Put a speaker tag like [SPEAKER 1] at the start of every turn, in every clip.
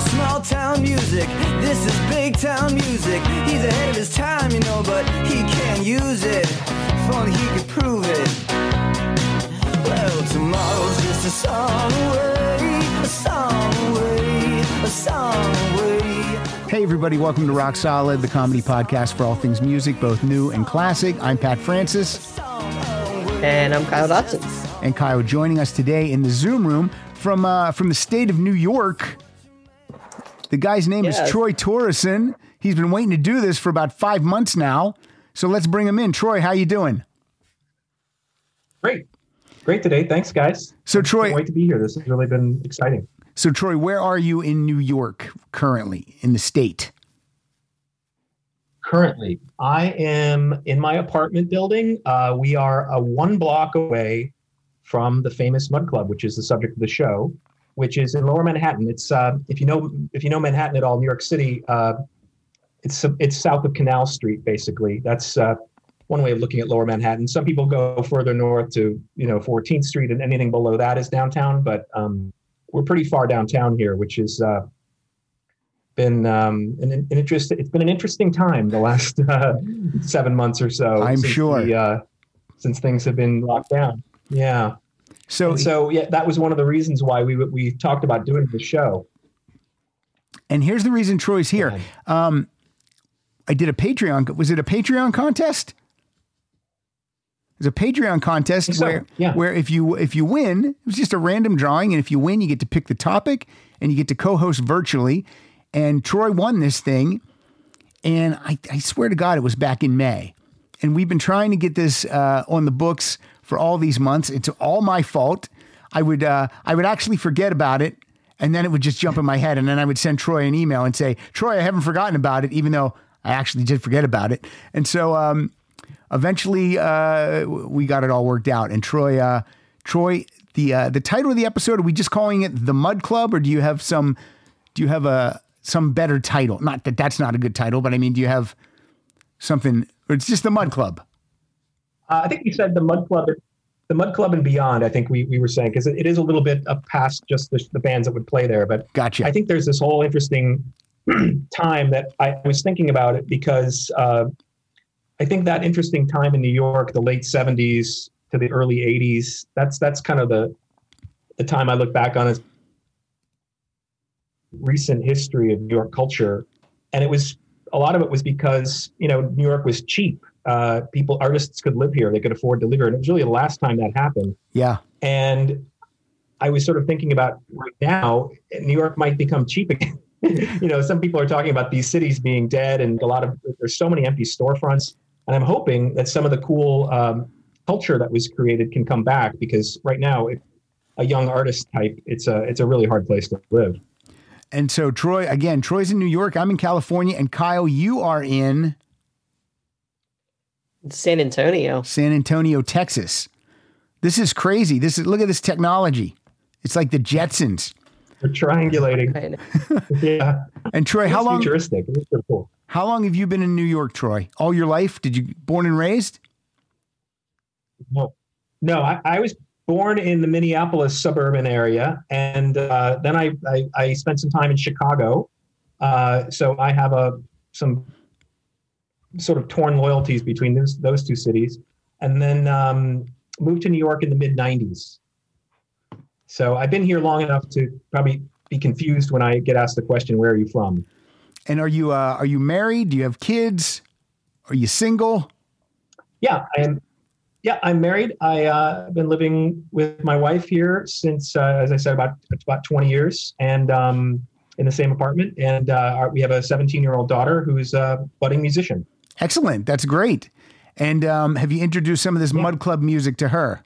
[SPEAKER 1] small town music. This is big town music. He's ahead of his time, you know, but he can't use it. If only he could prove it. Well, tomorrow's just a song away, a song away, a song away.
[SPEAKER 2] Hey everybody, welcome to Rock Solid, the comedy podcast for all things music, both new and classic. I'm Pat Francis.
[SPEAKER 3] And I'm Kyle Dotson.
[SPEAKER 2] And Kyle joining us today in the Zoom room from the state of New York. The guy's name is Troy Torreson. He's been waiting to do this for about 5 months now. So let's bring him in. Troy, how you doing?
[SPEAKER 4] Great today. Thanks, guys.
[SPEAKER 2] So Troy,
[SPEAKER 4] can't wait to be here. This has really been exciting.
[SPEAKER 2] So Troy, where are you in New York currently in the state?
[SPEAKER 4] Currently, I am in my apartment building. We are one block away from the famous Mud Club, which is the subject of the show, which is in Lower Manhattan. It's if you know Manhattan at all, New York City, it's south of Canal Street, basically. That's one way of looking at Lower Manhattan. Some people go further north to 14th Street, and anything below that is downtown. But we're pretty far downtown here, which has been it's been an interesting time the last 7 months or so.
[SPEAKER 2] I'm sure
[SPEAKER 4] since things have been locked down. Yeah. So that was one of the reasons why we talked about doing the show.
[SPEAKER 2] And here's the reason Troy's here. I did a Patreon. Was it a Patreon contest? It was a Patreon contest where if you win, it was just a random drawing, and if you win, you get to pick the topic and you get to co-host virtually. And Troy won this thing, and I swear to God, it was back in May. And we've been trying to get this on the books for all these months. It's all my fault. I would actually forget about it, and then it would just jump in my head, and then I would send Troy an email and say, Troy, I haven't forgotten about it, even though I actually did forget about it. And so eventually we got it all worked out. And Troy, the title of the episode, are we just calling it The Mud Club, or do you have some better title? Not that that's not a good title, but I mean, do you have something, or it's just The Mud Club?
[SPEAKER 4] I think you said The Mud Club and beyond. I think we were saying, because it is a little bit past just the bands that would play there. But
[SPEAKER 2] gotcha.
[SPEAKER 4] I think there's this whole interesting time that I was thinking about it, because I think that interesting time in New York, the late 70s to the early 80s, that's kind of the time I look back on as recent history of New York culture. And a lot of it was because, New York was cheap. Artists could live here. They could afford to live here. And it was really the last time that happened. Yeah. And I was sort of thinking about right now, New York might become cheap again. Some people are talking about these cities being dead, and there's so many empty storefronts. And I'm hoping that some of the cool culture that was created can come back, because right now, if a young artist type, it's a really hard place to live.
[SPEAKER 2] And so Troy's in New York. I'm in California, and Kyle, you are in
[SPEAKER 3] San Antonio, Texas.
[SPEAKER 2] This is crazy. Look at this technology. It's like the Jetsons.
[SPEAKER 4] We're triangulating. Yeah.
[SPEAKER 2] And Troy, how long?
[SPEAKER 4] Futuristic. It's so cool.
[SPEAKER 2] How long have you been in New York, Troy? All your life? Did you born and raised?
[SPEAKER 4] No. I was born in the Minneapolis suburban area, and then I spent some time in Chicago. So I have some sort of torn loyalties between those two cities, and then moved to New York in the mid '90s. So I've been here long enough to probably be confused when I get asked the question, "Where are you from?"
[SPEAKER 2] And are you married? Do you have kids? Are you single?
[SPEAKER 4] Yeah, I am. Yeah, I'm married. I've been living with my wife here since, as I said, about 20 years, and in the same apartment. And we have a 17-year-old daughter who's a budding musician.
[SPEAKER 2] Excellent. That's great. And have you introduced some of this Mud Club music to her?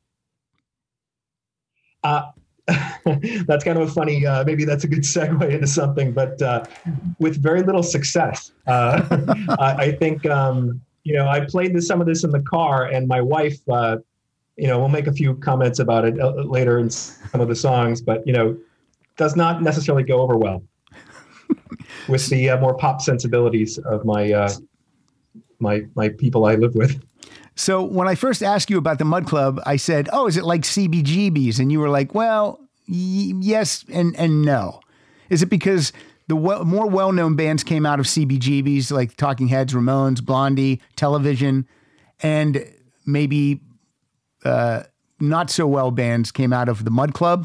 [SPEAKER 4] That's kind of a funny, maybe that's a good segue into something, but with very little success. I think, I played some of this in the car, and my wife, we'll make a few comments about it later in some of the songs, but, does not necessarily go over well with the more pop sensibilities of my people I live with.
[SPEAKER 2] So when I first asked you about the Mud Club, I said, "Oh, is it like CBGBs?" And you were like, "Well, yes and no." Is it because the more well-known bands came out of CBGBs, like Talking Heads, Ramones, Blondie, Television, and maybe not so well bands came out of the Mud Club?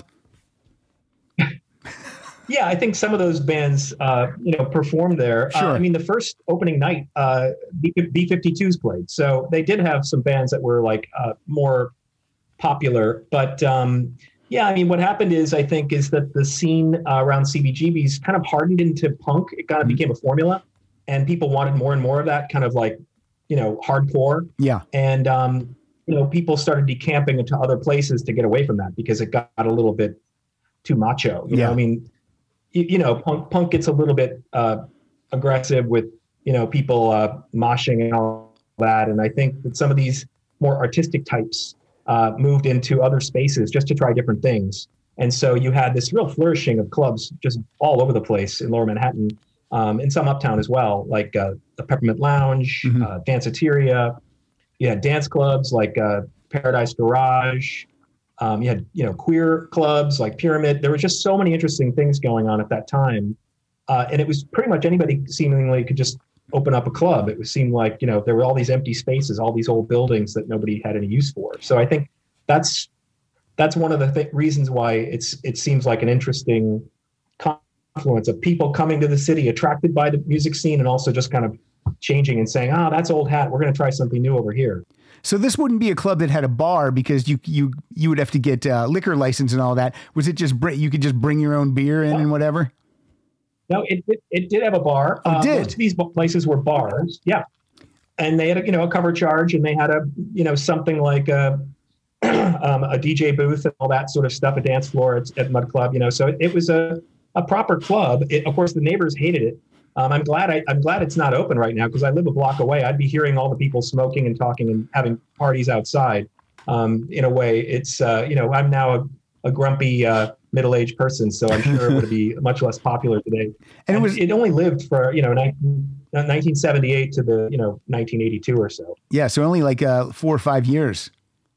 [SPEAKER 4] Yeah, I think some of those bands, performed there.
[SPEAKER 2] Sure.
[SPEAKER 4] I mean, the first opening night, B-52s played. So they did have some bands that were like more popular. But yeah, I mean, what happened is that the scene around CBGBs kind of hardened into punk. It kind of became a formula, and people wanted more and more of that kind of like, hardcore.
[SPEAKER 2] Yeah.
[SPEAKER 4] And, people started decamping into other places to get away from that because it got a little bit too macho. You know, I mean, punk gets a little bit aggressive with, people moshing and all that. And I think that some of these more artistic types moved into other spaces just to try different things. And so you had this real flourishing of clubs just all over the place in Lower Manhattan, and some uptown as well, like the Peppermint Lounge, Danceteria. You had dance clubs like Paradise Garage. You had, queer clubs like Pyramid. There were just so many interesting things going on at that time. And it was pretty much anybody seemingly could just open up a club. It seemed like, there were all these empty spaces, all these old buildings that nobody had any use for. So I think that's one of the reasons why it seems like an interesting confluence of people coming to the city, attracted by the music scene, and also just kind of changing and saying, that's old hat. We're going to try something new over here.
[SPEAKER 2] So this wouldn't be a club that had a bar because you would have to get liquor license and all that. Was it just you could just bring your own beer in and whatever?
[SPEAKER 4] No, it did have a bar. Most of these places were bars. Yeah. And they had a cover charge, and they had something like a DJ booth and all that sort of stuff, a dance floor at Mud Club, so it was a proper club. Of course, the neighbors hated it. I'm glad it's not open right now because I live a block away. I'd be hearing all the people smoking and talking and having parties outside. In a way, it's I'm now a grumpy middle-aged person, so I'm sure it would be much less popular today. And it only lived for 1978 to the 1982 or so.
[SPEAKER 2] Yeah, so only like 4 or 5 years.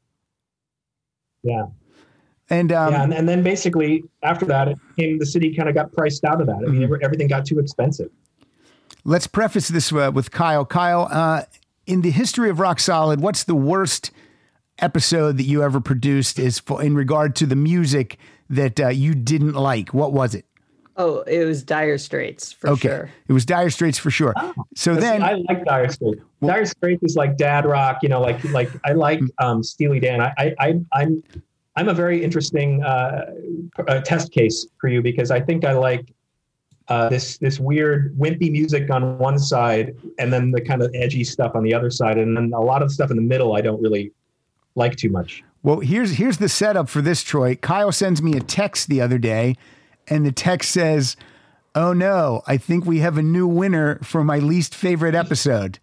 [SPEAKER 4] Yeah.
[SPEAKER 2] And
[SPEAKER 4] and then basically after that, the city kind of got priced out of that. I mean, everything got too expensive.
[SPEAKER 2] Let's preface this with Kyle. Kyle, in the history of Rock Solid, what's the worst episode that you ever produced in regard to the music that you didn't like? What was it?
[SPEAKER 3] Oh, it was Dire Straits for sure.
[SPEAKER 2] It was Dire Straits for sure.
[SPEAKER 4] Oh, I like Dire Straits. Dire Straits is like dad rock, like I like Steely Dan. I'm a very interesting test case for you because I think I like this weird wimpy music on one side and then the kind of edgy stuff on the other side. And then a lot of stuff in the middle I don't really like too much.
[SPEAKER 2] Well, here's the setup for this, Troy. Kyle sends me a text the other day, and the text says, "Oh no, I think we have a new winner for my least favorite episode."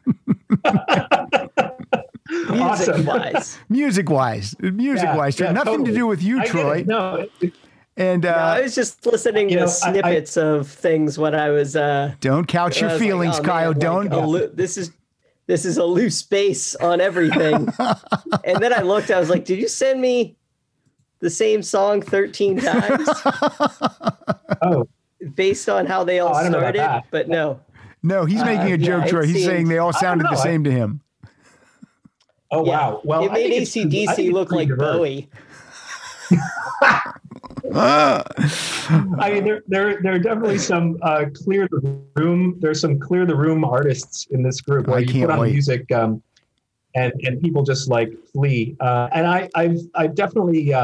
[SPEAKER 2] Music-wise. Nothing to do with you, Troy.
[SPEAKER 4] No.
[SPEAKER 2] And
[SPEAKER 3] I was just listening to snippets of things when I was.
[SPEAKER 2] Don't couch your feelings, Kyle. Don't.
[SPEAKER 3] This is a loose base on everything. And then I looked. I was like, "Did you send me the same song 13 times?"
[SPEAKER 4] Oh,
[SPEAKER 3] based on how they all started, but no.
[SPEAKER 2] No, he's making a joke, Troy. He's saying they all sounded the same to him.
[SPEAKER 4] Oh, wow. Well,
[SPEAKER 3] it made AC/DC look like Bowie.
[SPEAKER 4] I mean, there are definitely some clear the room. There's some clear the room artists in this group where you put on music and people just like flee. And I've definitely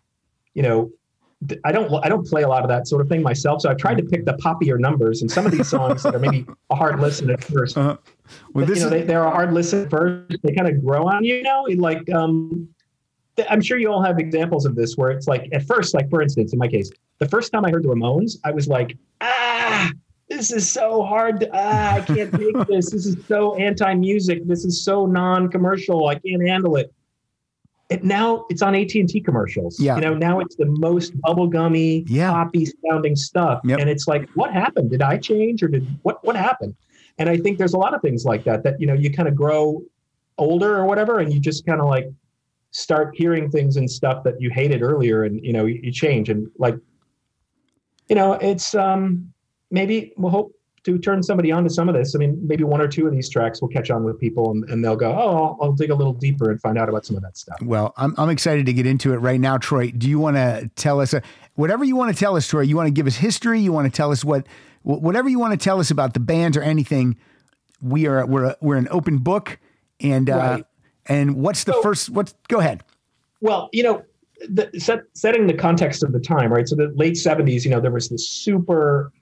[SPEAKER 4] I don't play a lot of that sort of thing myself. So I've tried to pick the poppier numbers, and some of these songs that are maybe a hard listen at first.
[SPEAKER 2] Well,
[SPEAKER 4] they're a hard listen first. They kind of grow on you, like. I'm sure you all have examples of this where it's like at first, like for instance, in my case, the first time I heard the Ramones, I was like, this is so hard. I can't take this. This is so anti-music. This is so non-commercial. I can't handle it. Now it's on AT&T commercials.
[SPEAKER 2] Yeah.
[SPEAKER 4] Now it's the most bubblegummy, poppy sounding stuff.
[SPEAKER 2] Yep.
[SPEAKER 4] And it's like, what happened? Did I change or what happened? And I think there's a lot of things like that, you kind of grow older or whatever. And you just kind of like, start hearing things and stuff that you hated earlier, and you change, and like it's maybe we'll hope to turn somebody on to some of this. I mean, maybe one or two of these tracks will catch on with people and they'll go, oh, I'll dig a little deeper and find out about some of that stuff.
[SPEAKER 2] Well, I'm excited to get into it right now. Troy, do you want to tell us whatever you want to tell us, Troy? You want to give us history? You want to tell us whatever you want to tell us about the bands or anything? We're an open book. And,
[SPEAKER 4] right.
[SPEAKER 2] And what's the first, go ahead.
[SPEAKER 4] Well, setting the context of the time, right? So the late 70s, there was this super,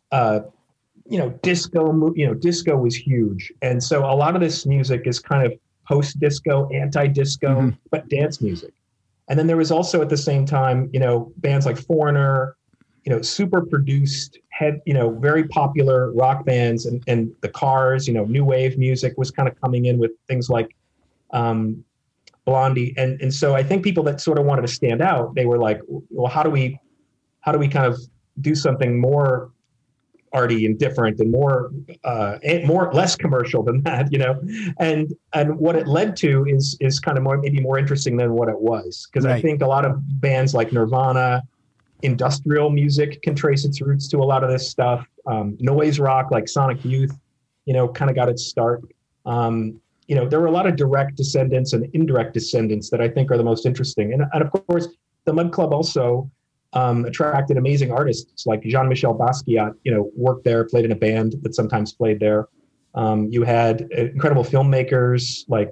[SPEAKER 4] disco, disco was huge. And so a lot of this music is kind of post-disco, anti-disco, but dance music. And then there was also at the same time, bands like Foreigner, super produced, very popular rock bands and the Cars, new wave music was kind of coming in with things like Blondie. And so I think people that sort of wanted to stand out, they were like, well, how do we kind of do something more arty and different and more less commercial than that, and what it led to is kind of maybe more interesting than what it was. Because right. I think a lot of bands like Nirvana, industrial music can trace its roots to a lot of this stuff. Noise rock like Sonic Youth, kind of got its start. There were a lot of direct descendants and indirect descendants that I think are the most interesting. And of course, the Mud Club also attracted amazing artists like Jean-Michel Basquiat, worked there, played in a band that sometimes played there. You had incredible filmmakers like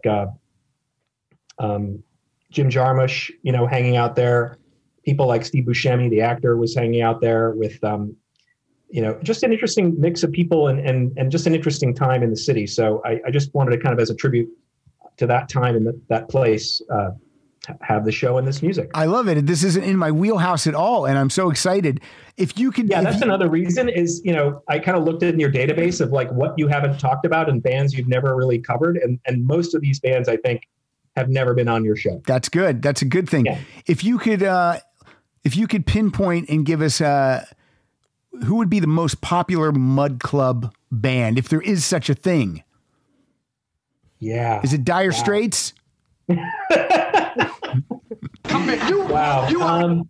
[SPEAKER 4] Jim Jarmusch, hanging out there. People like Steve Buscemi, the actor, was hanging out there with, just an interesting mix of people and just an interesting time in the city. So I just wanted to kind of, as a tribute to that time and that place, have the show and this music.
[SPEAKER 2] I love it. This isn't in my wheelhouse at all, and I'm so excited. If you could,
[SPEAKER 4] that's another reason is, I kind of looked in your database of like what you haven't talked about and bands you've never really covered, and most of these bands I think have never been on your show.
[SPEAKER 2] That's good. That's a good thing. Yeah. If you could pinpoint and give us who would be the most popular Mud Club band, if there is such a thing.
[SPEAKER 4] Yeah.
[SPEAKER 2] Is it Dire Straits?
[SPEAKER 4] Wow.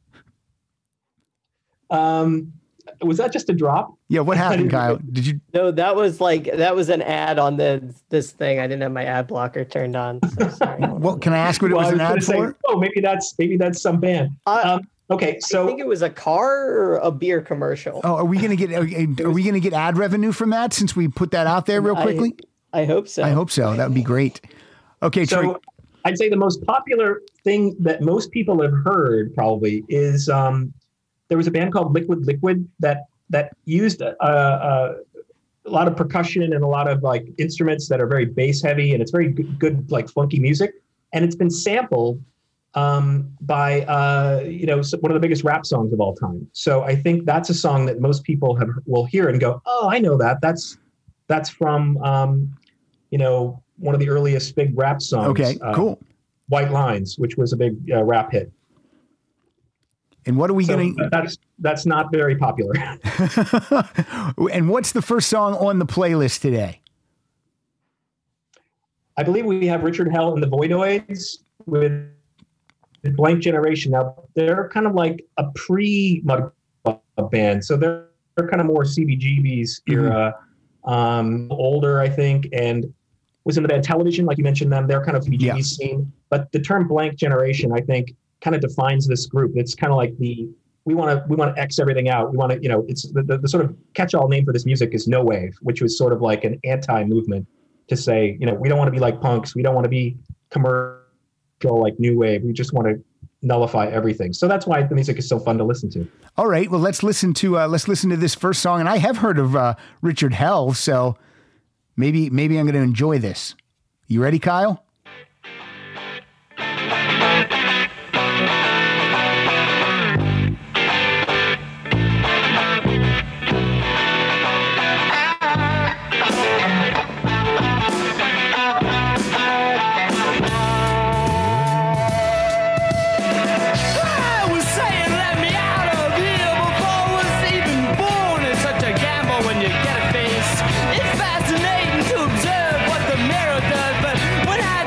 [SPEAKER 4] Was that just a drop?
[SPEAKER 2] Yeah. What happened, Kyle? Did you?
[SPEAKER 3] No, that was an ad on this thing. I didn't have my ad blocker turned on. So sorry.
[SPEAKER 2] Well, can I ask what it was an ad for?
[SPEAKER 4] Maybe that's some band. Okay, so
[SPEAKER 3] I think it was a car or a beer commercial.
[SPEAKER 2] Oh, are we gonna get ad revenue from that since we put that out there real quickly?
[SPEAKER 3] I hope so.
[SPEAKER 2] I hope so. That would be great. Okay,
[SPEAKER 4] so
[SPEAKER 2] Troy.
[SPEAKER 4] I'd say the most popular thing that most people have heard probably is there was a band called Liquid Liquid that used a lot of percussion and a lot of like instruments that are very bass heavy, and it's very good like funky music, and it's been sampled by one of the biggest rap songs of all time. So I think that's a song that most people will hear and go, oh, I know that. That's from one of the earliest big rap songs.
[SPEAKER 2] Okay, cool.
[SPEAKER 4] White Lines, which was a big rap hit.
[SPEAKER 2] And what are we going
[SPEAKER 4] to? That's not very popular.
[SPEAKER 2] And what's the first song on the playlist today?
[SPEAKER 4] I believe we have Richard Hell and the Voidoids with Blank Generation. Now they're kind of like a pre-Mud Club band, so they're kind of more CBGB's era, older, I think, and was in the band Television, like you mentioned them. They're kind of CBGB scene, but the term Blank Generation, I think, kind of defines this group. It's kind of like we want to X everything out. We want to, it's the sort of catch-all name for this music is no wave, which was sort of like an anti-movement to say, we don't want to be like punks. We don't want to be commercial like new wave. We just want to nullify everything. So that's why the music is so fun to listen to.
[SPEAKER 2] All right. Well, let's listen to this first song. And I have heard of Richard Hell, so maybe I'm going to enjoy this. You ready, Kyle?
[SPEAKER 1] It's fascinating to observe what the mirror does, but when I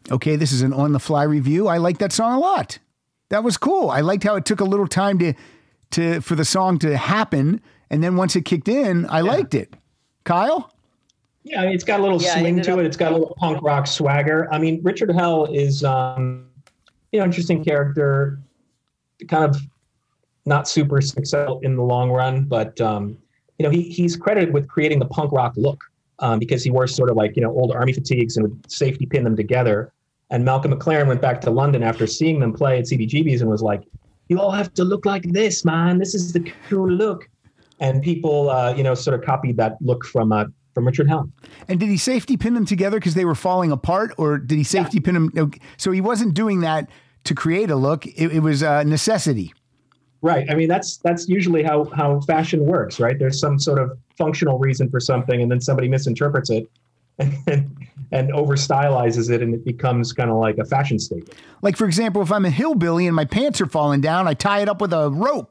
[SPEAKER 2] Okay, this is an on-the-fly review. I like that song a lot. That was cool. I liked how it took a little time for the song to happen, and then once it kicked in, I liked it. Kyle?
[SPEAKER 4] Yeah, it's got a little swing to it. It's got a little punk rock swagger. I mean, Richard Hell is, interesting character, kind of not super successful in the long run, but, he's credited with creating the punk rock look because he wore sort of like, old army fatigues and would safety pin them together. And Malcolm McLaren went back to London after seeing them play at CBGB's and was like, you all have to look like this, man. This is the cool look. And people, sort of copied that look from Richard Hell.
[SPEAKER 2] And did he safety pin them together because they were falling apart, or did he safety pin them? So he wasn't doing that to create a look. It was a necessity.
[SPEAKER 4] Right. I mean, that's usually how fashion works, right? There's some sort of functional reason for something, and then somebody misinterprets it and over stylizes it, and it becomes kind of like a fashion statement.
[SPEAKER 2] Like, for example, if I'm a hillbilly and my pants are falling down, I tie it up with a rope.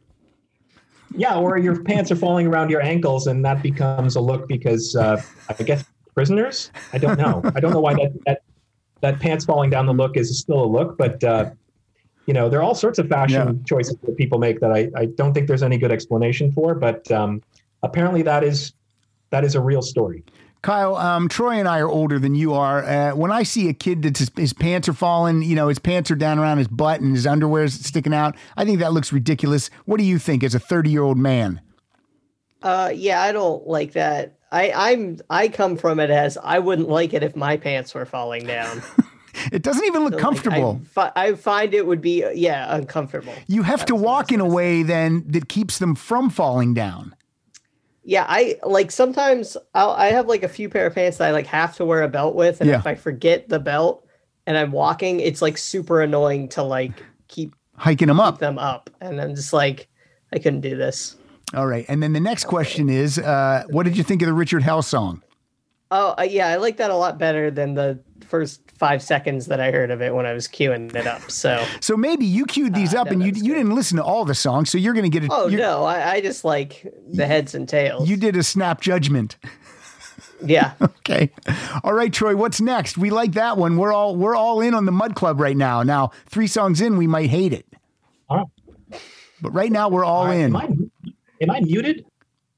[SPEAKER 4] Yeah, or your pants are falling around your ankles, and that becomes a look because I guess prisoners? I don't know. I don't know why that pants falling down the look is still a look, but there are all sorts of fashion choices that people make that I don't think there's any good explanation for, but apparently that is a real story.
[SPEAKER 2] Kyle, Troy and I are older than you are. When I see a kid that his pants are falling, his pants are down around his butt and his underwear is sticking out, I think that looks ridiculous. What do you think as a 30-year-old man?
[SPEAKER 3] Yeah, I don't like that. I come from it as I wouldn't like it if my pants were falling down.
[SPEAKER 2] It doesn't even look comfortable.
[SPEAKER 3] I find it would be, uncomfortable.
[SPEAKER 2] You have to walk in a way then that keeps them from falling down.
[SPEAKER 3] Yeah, I like sometimes I have like a few pair of pants that I like have to wear a belt with. And if I forget the belt and I'm walking, it's like super annoying to like keep
[SPEAKER 2] hiking them up.
[SPEAKER 3] And I'm just like, I couldn't do this.
[SPEAKER 2] All right. And then the next question is, what did you think of the Richard Hell song?
[SPEAKER 3] Oh, yeah, I like that a lot better than the first 5 seconds that I heard of it when I was queuing it up. So
[SPEAKER 2] maybe you queued these up and you didn't listen to all the songs, so you're going to get it.
[SPEAKER 3] Oh, no, I just like the heads and tails.
[SPEAKER 2] You did a snap judgment.
[SPEAKER 3] Yeah.
[SPEAKER 2] Okay. All right, Troy, what's next? We like that one. We're all in on the Mud Club right now. Now, 3 songs in, we might hate it.
[SPEAKER 4] All right.
[SPEAKER 2] But right now, we're all in.
[SPEAKER 4] Am I muted?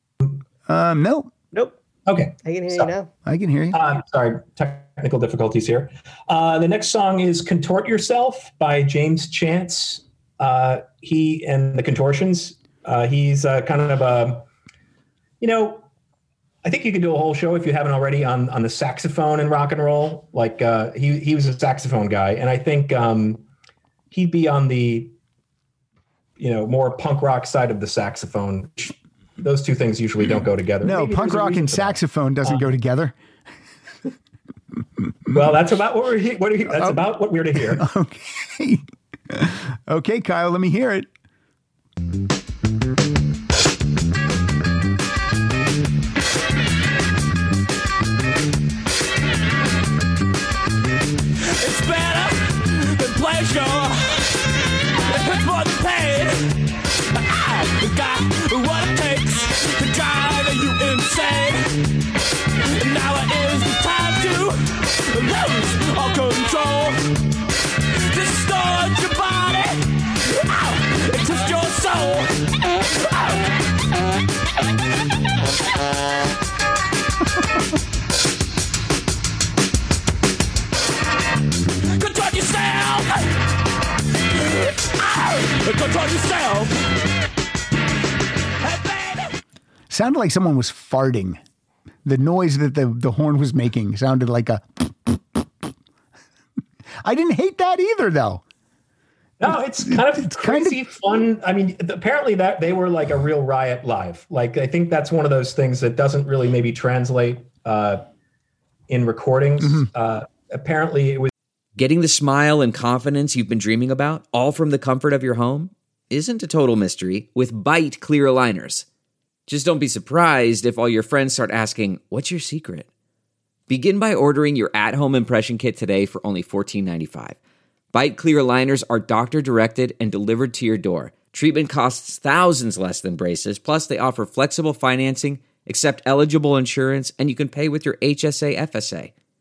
[SPEAKER 2] No.
[SPEAKER 3] Nope.
[SPEAKER 4] Okay.
[SPEAKER 3] I can hear you now.
[SPEAKER 2] I can hear you.
[SPEAKER 4] Sorry, technical difficulties here. The next song is Contort Yourself by James Chance. He and the Contortions. He's kind of a, I think you could do a whole show if you haven't already on the saxophone in rock and roll. Like he was a saxophone guy. And I think he'd be on the, more punk rock side of the saxophone. Those two things usually don't go together.
[SPEAKER 2] No, maybe punk rock and saxophone doesn't go together.
[SPEAKER 4] Well, that's about what we're about what we're to hear.
[SPEAKER 2] Okay. Okay, Kyle, let me hear it.
[SPEAKER 5] It's better than pleasure. It hurts more than pain. I got what it takes to drive you insane. Now is the time to lose all control. Distort your body, and twist your soul. Control yourself. Control yourself.
[SPEAKER 2] Sounded like someone was farting. The noise that the horn was making sounded like a... I didn't hate that either, though.
[SPEAKER 4] No, it's crazy fun. I mean, apparently that they were like a real riot live. Like, I think that's one of those things that doesn't really maybe translate in recordings. Mm-hmm. Apparently it was...
[SPEAKER 6] Getting the smile and confidence you've been dreaming about, all from the comfort of your home, isn't a total mystery with Byte clear aligners. Just don't be surprised if all your friends start asking, what's your secret? Begin by ordering your at-home impression kit today for only $14.95. Byte clear aligners are doctor-directed and delivered to your door. Treatment costs thousands less than braces, plus they offer flexible financing, accept eligible insurance, and you can pay with your HSA FSA.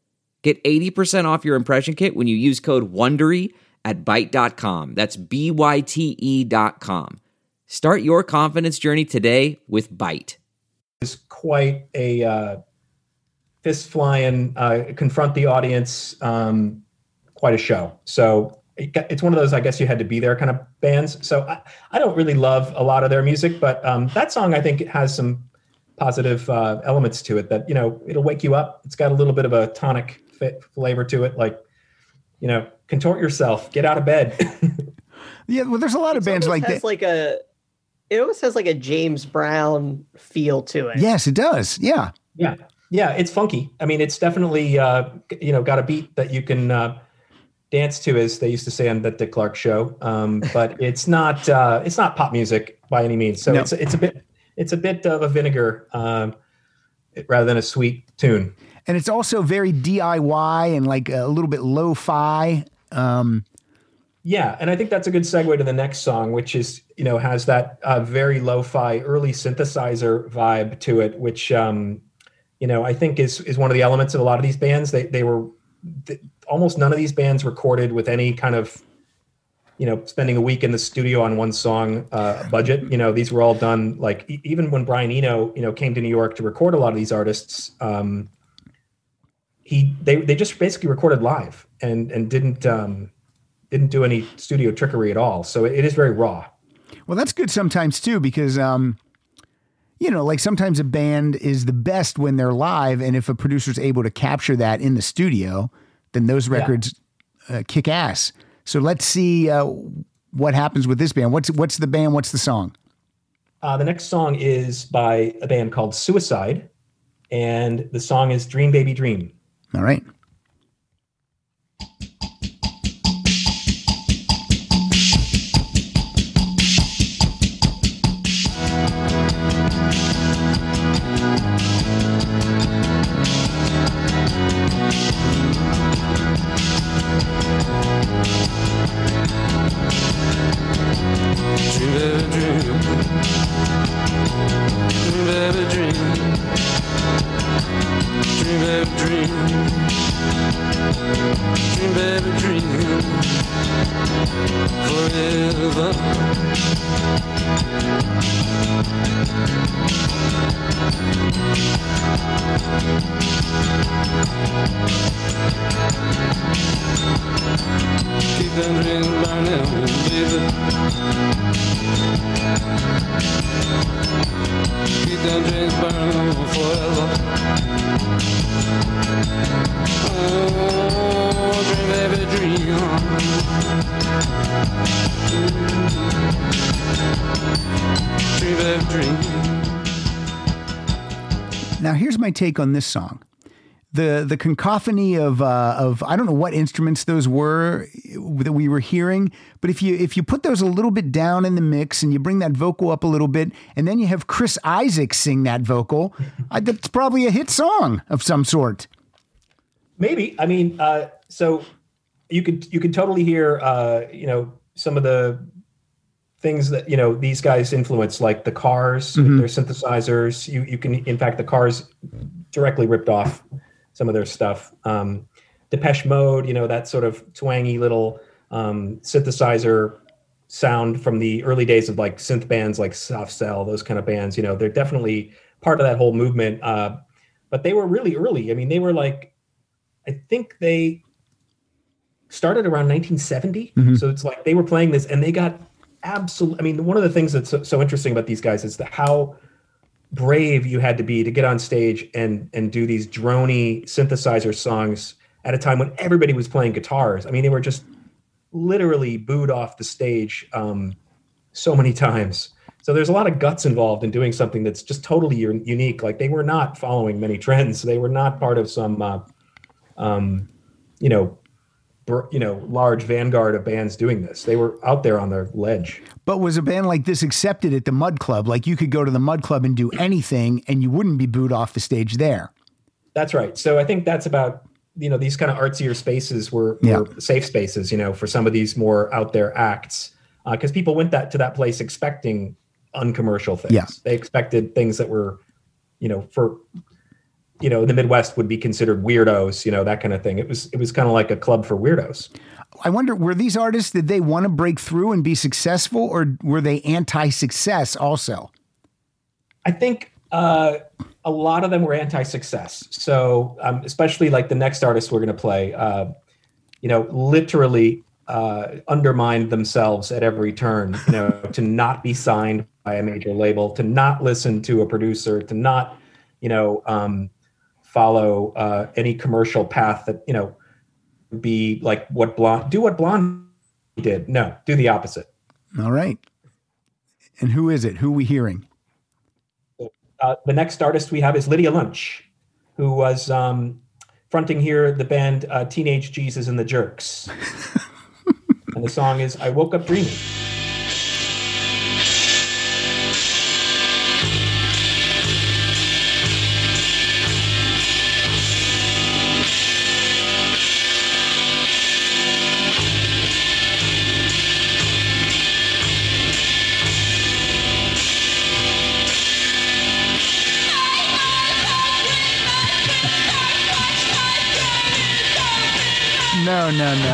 [SPEAKER 6] Get 80% off your impression kit when you use code WONDERY at Byte.com. That's BYTE.com. Start your confidence journey today with Byte.
[SPEAKER 4] It's quite a fist flying, confront the audience, quite a show. So it's one of those, I guess you had to be there kind of bands. So I don't really love a lot of their music, but that song, I think it has some positive elements to it that, it'll wake you up. It's got a little bit of a tonic flavor to it. Like, contort yourself, get out of bed.
[SPEAKER 2] Yeah. Well, there's a lot of bands like that.
[SPEAKER 3] It almost has like a James Brown feel to it.
[SPEAKER 2] Yes, it does. Yeah.
[SPEAKER 4] Yeah. Yeah. It's funky. I mean, it's definitely, got a beat that you can dance to, as they used to say on the Dick Clark show. But it's not pop music by any means. So no. It's a bit of a vinegar rather than a sweet tune.
[SPEAKER 2] And it's also very DIY and like a little bit lo-fi.
[SPEAKER 4] Yeah, and I think that's a good segue to the next song, which is, has that very lo-fi early synthesizer vibe to it, which, I think is one of the elements of a lot of these bands. They were almost none of these bands recorded with any kind of, spending a week in the studio on one song budget. These were all done like even when Brian Eno, came to New York to record a lot of these artists. They just basically recorded live and didn't do any studio trickery at all. So it is very raw.
[SPEAKER 2] Well, that's good sometimes too, because, like sometimes a band is the best when they're live. And if a producer's able to capture that in the studio, then those records kick ass. So let's see what happens with this band. What's the band? What's the song?
[SPEAKER 4] The next song is by a band called Suicide, and the song is Dream Baby Dream.
[SPEAKER 2] All right. Now, here's my take on this song. The cacophony of I don't know what instruments those were that we were hearing, but if you put those a little bit down in the mix and you bring that vocal up a little bit, and then you have Chris Isaak sing that vocal, that's probably a hit song of some sort.
[SPEAKER 4] Maybe. I mean, so you could totally hear some of the things that these guys influence, like the Cars, with their synthesizers. You can, in fact, the Cars directly ripped off some of their stuff. Depeche Mode, that sort of twangy little synthesizer sound from the early days of like synth bands like Soft Cell, those kind of bands. They're definitely part of that whole movement. But they were really early. I mean, they were like, I think they started around 1970. So it's like they were playing this and they got absolutely, I mean, one of the things that's so interesting about these guys is how brave you had to be to get on stage and do these droney synthesizer songs at a time when everybody was playing guitars. I mean, they were just literally booed off the stage so many times. So there's a lot of guts involved in doing something that's just totally unique. Like they were not following many trends. They were not part of some, large vanguard of bands doing this. They were out there on their ledge.
[SPEAKER 2] But was a band like this accepted at the Mud Club? Like you could go to the Mud Club and do anything and you wouldn't be booed off the stage there.
[SPEAKER 4] That's right. So I think that's about, these kind of artsier spaces were safe spaces, for some of these more out there acts. Because people went to that place expecting uncommercial things. Yeah. They expected things that were, for the Midwest would be considered weirdos, that kind of thing. It was kind of like a club for weirdos.
[SPEAKER 2] I wonder, were these artists, did they want to break through and be successful, or were they anti-success also?
[SPEAKER 4] I think a lot of them were anti-success. So especially like the next artist we're going to play, literally undermined themselves at every turn, to not be signed by a major label, to not listen to a producer, to not, follow any commercial path that, be like what Blonde did. No, do the opposite.
[SPEAKER 2] All right. And who is it? Who are we hearing?
[SPEAKER 4] The next artist we have is Lydia Lunch, who was fronting here the band Teenage Jesus and the Jerks. And the song is I Woke Up Dreaming.
[SPEAKER 2] No.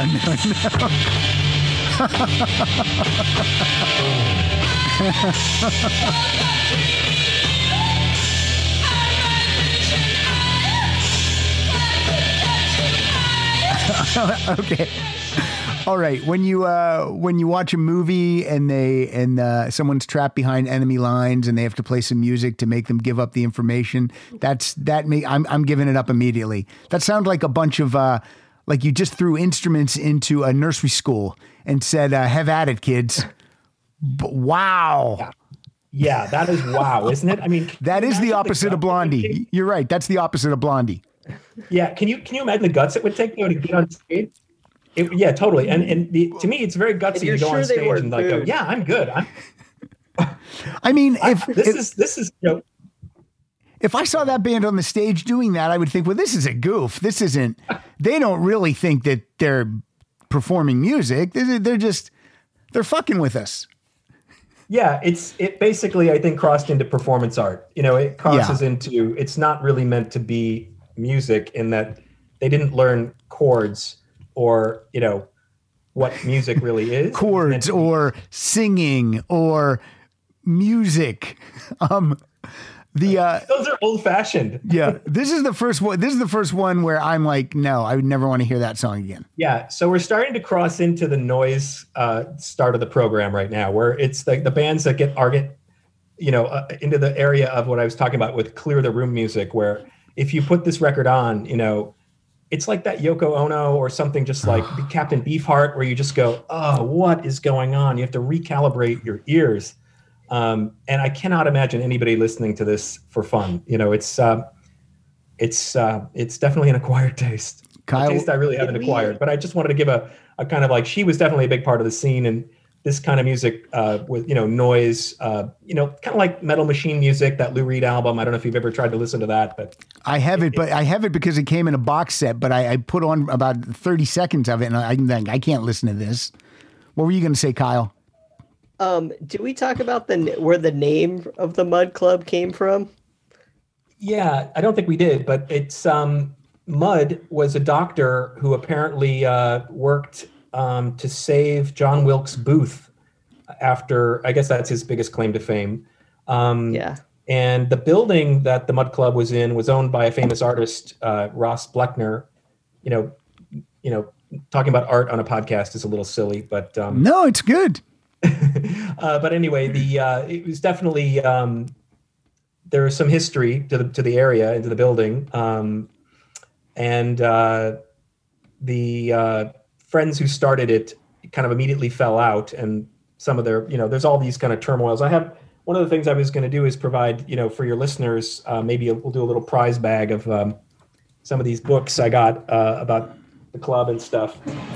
[SPEAKER 2] Okay. All right. When you watch a movie and someone's trapped behind enemy lines and they have to play some music to make them give up the information, I'm giving it up immediately. That sounds like a bunch of like you just threw instruments into a nursery school and said, "Have at it, kids." Wow.
[SPEAKER 4] Yeah, that is wow, isn't it? I mean,
[SPEAKER 2] that is the opposite of Blondie. You're right. That's the opposite of Blondie.
[SPEAKER 4] Yeah. Can you imagine the guts it would take to get on stage? Yeah, totally. And to me, it's very gutsy to go on stage and like go, yeah, I'm good.
[SPEAKER 2] I mean,
[SPEAKER 4] this is.
[SPEAKER 2] If I saw that band on the stage doing that, I would think, well, this is a goof. This isn't. They don't really think that they're performing music. They're fucking with us.
[SPEAKER 4] Yeah, it basically, I think, crossed into performance art. It crosses into, it's not really meant to be music in that they didn't learn chords or, what music really is.
[SPEAKER 2] Chords or singing or music. Those
[SPEAKER 4] are old fashioned.
[SPEAKER 2] Yeah. This is the first one where I'm like, no, I would never want to hear that song again.
[SPEAKER 4] Yeah. So we're starting to cross into the noise start of the program right now, where it's like the bands that get into the area of what I was talking about with clear the room music, where if you put this record on, it's like that Yoko Ono or something, just like Captain Beefheart, where you just go, oh, what is going on? You have to recalibrate your ears. And I cannot imagine anybody listening to this for fun. It's definitely an acquired taste.
[SPEAKER 2] Kyle,
[SPEAKER 4] a taste I really haven't acquired, but I just wanted to give a kind of like, she was definitely a big part of the scene, and this kind of music with, noise, kind of like Metal Machine music, that Lou Reed album. I don't know if you've ever tried to listen to that, but
[SPEAKER 2] I have it, but I have it because it came in a box set, but I put on about 30 seconds of it and I can't listen to this. What were you going to say, Kyle?
[SPEAKER 3] Did we talk about where the name of the Mud Club came from?
[SPEAKER 4] Yeah, I don't think we did, but it's Mud was a doctor who apparently worked to save John Wilkes Booth after, I guess that's his biggest claim to fame.
[SPEAKER 3] Yeah.
[SPEAKER 4] And the building that the Mud Club was in was owned by a famous artist, Ross Bleckner. Talking about art on a podcast is a little silly, but
[SPEAKER 2] no, it's good.
[SPEAKER 4] But anyway, it was definitely there was some history to the area, into the building, and the friends who started it kind of immediately fell out, and some of their, there's all these kind of turmoils. One of the things I was going to do is provide, for your listeners, maybe we'll do a little prize bag of some of these books I got about the club and stuff.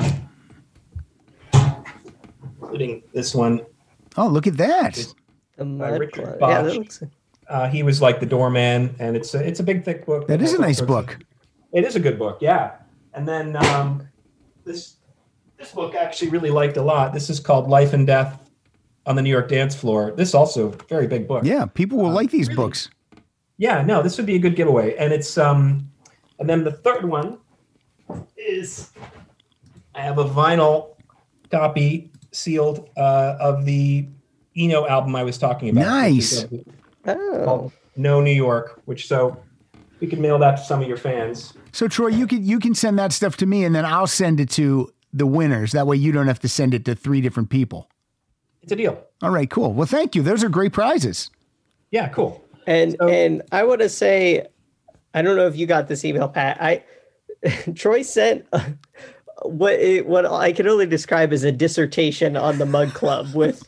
[SPEAKER 4] Including this one.
[SPEAKER 2] Oh, look at that!
[SPEAKER 4] Richard Bach. He was like the doorman, and it's a big, thick book.
[SPEAKER 2] That is a nice book.
[SPEAKER 4] It is a good book, yeah. And then this book I actually really liked a lot. This is called Life and Death on the New York Dance Floor. This also very big book.
[SPEAKER 2] Yeah, people will like these books.
[SPEAKER 4] Yeah, no, this would be a good giveaway. And it's and then the third one is I have a vinyl copy sealed of the Eno album I was talking about.
[SPEAKER 2] Nice.
[SPEAKER 3] Oh.
[SPEAKER 4] No New York, which so we could mail that to some of your fans.
[SPEAKER 2] So Troy, you can send that stuff to me, and then I'll send it to the winners. That way you don't have to send it to 3 different people.
[SPEAKER 4] It's a deal.
[SPEAKER 2] All right, cool. Well, thank you. Those are great prizes.
[SPEAKER 4] Yeah, cool.
[SPEAKER 3] And I want to say, I don't know if you got this email, Pat. Troy sent what I can only describe as a dissertation on the Mud Club with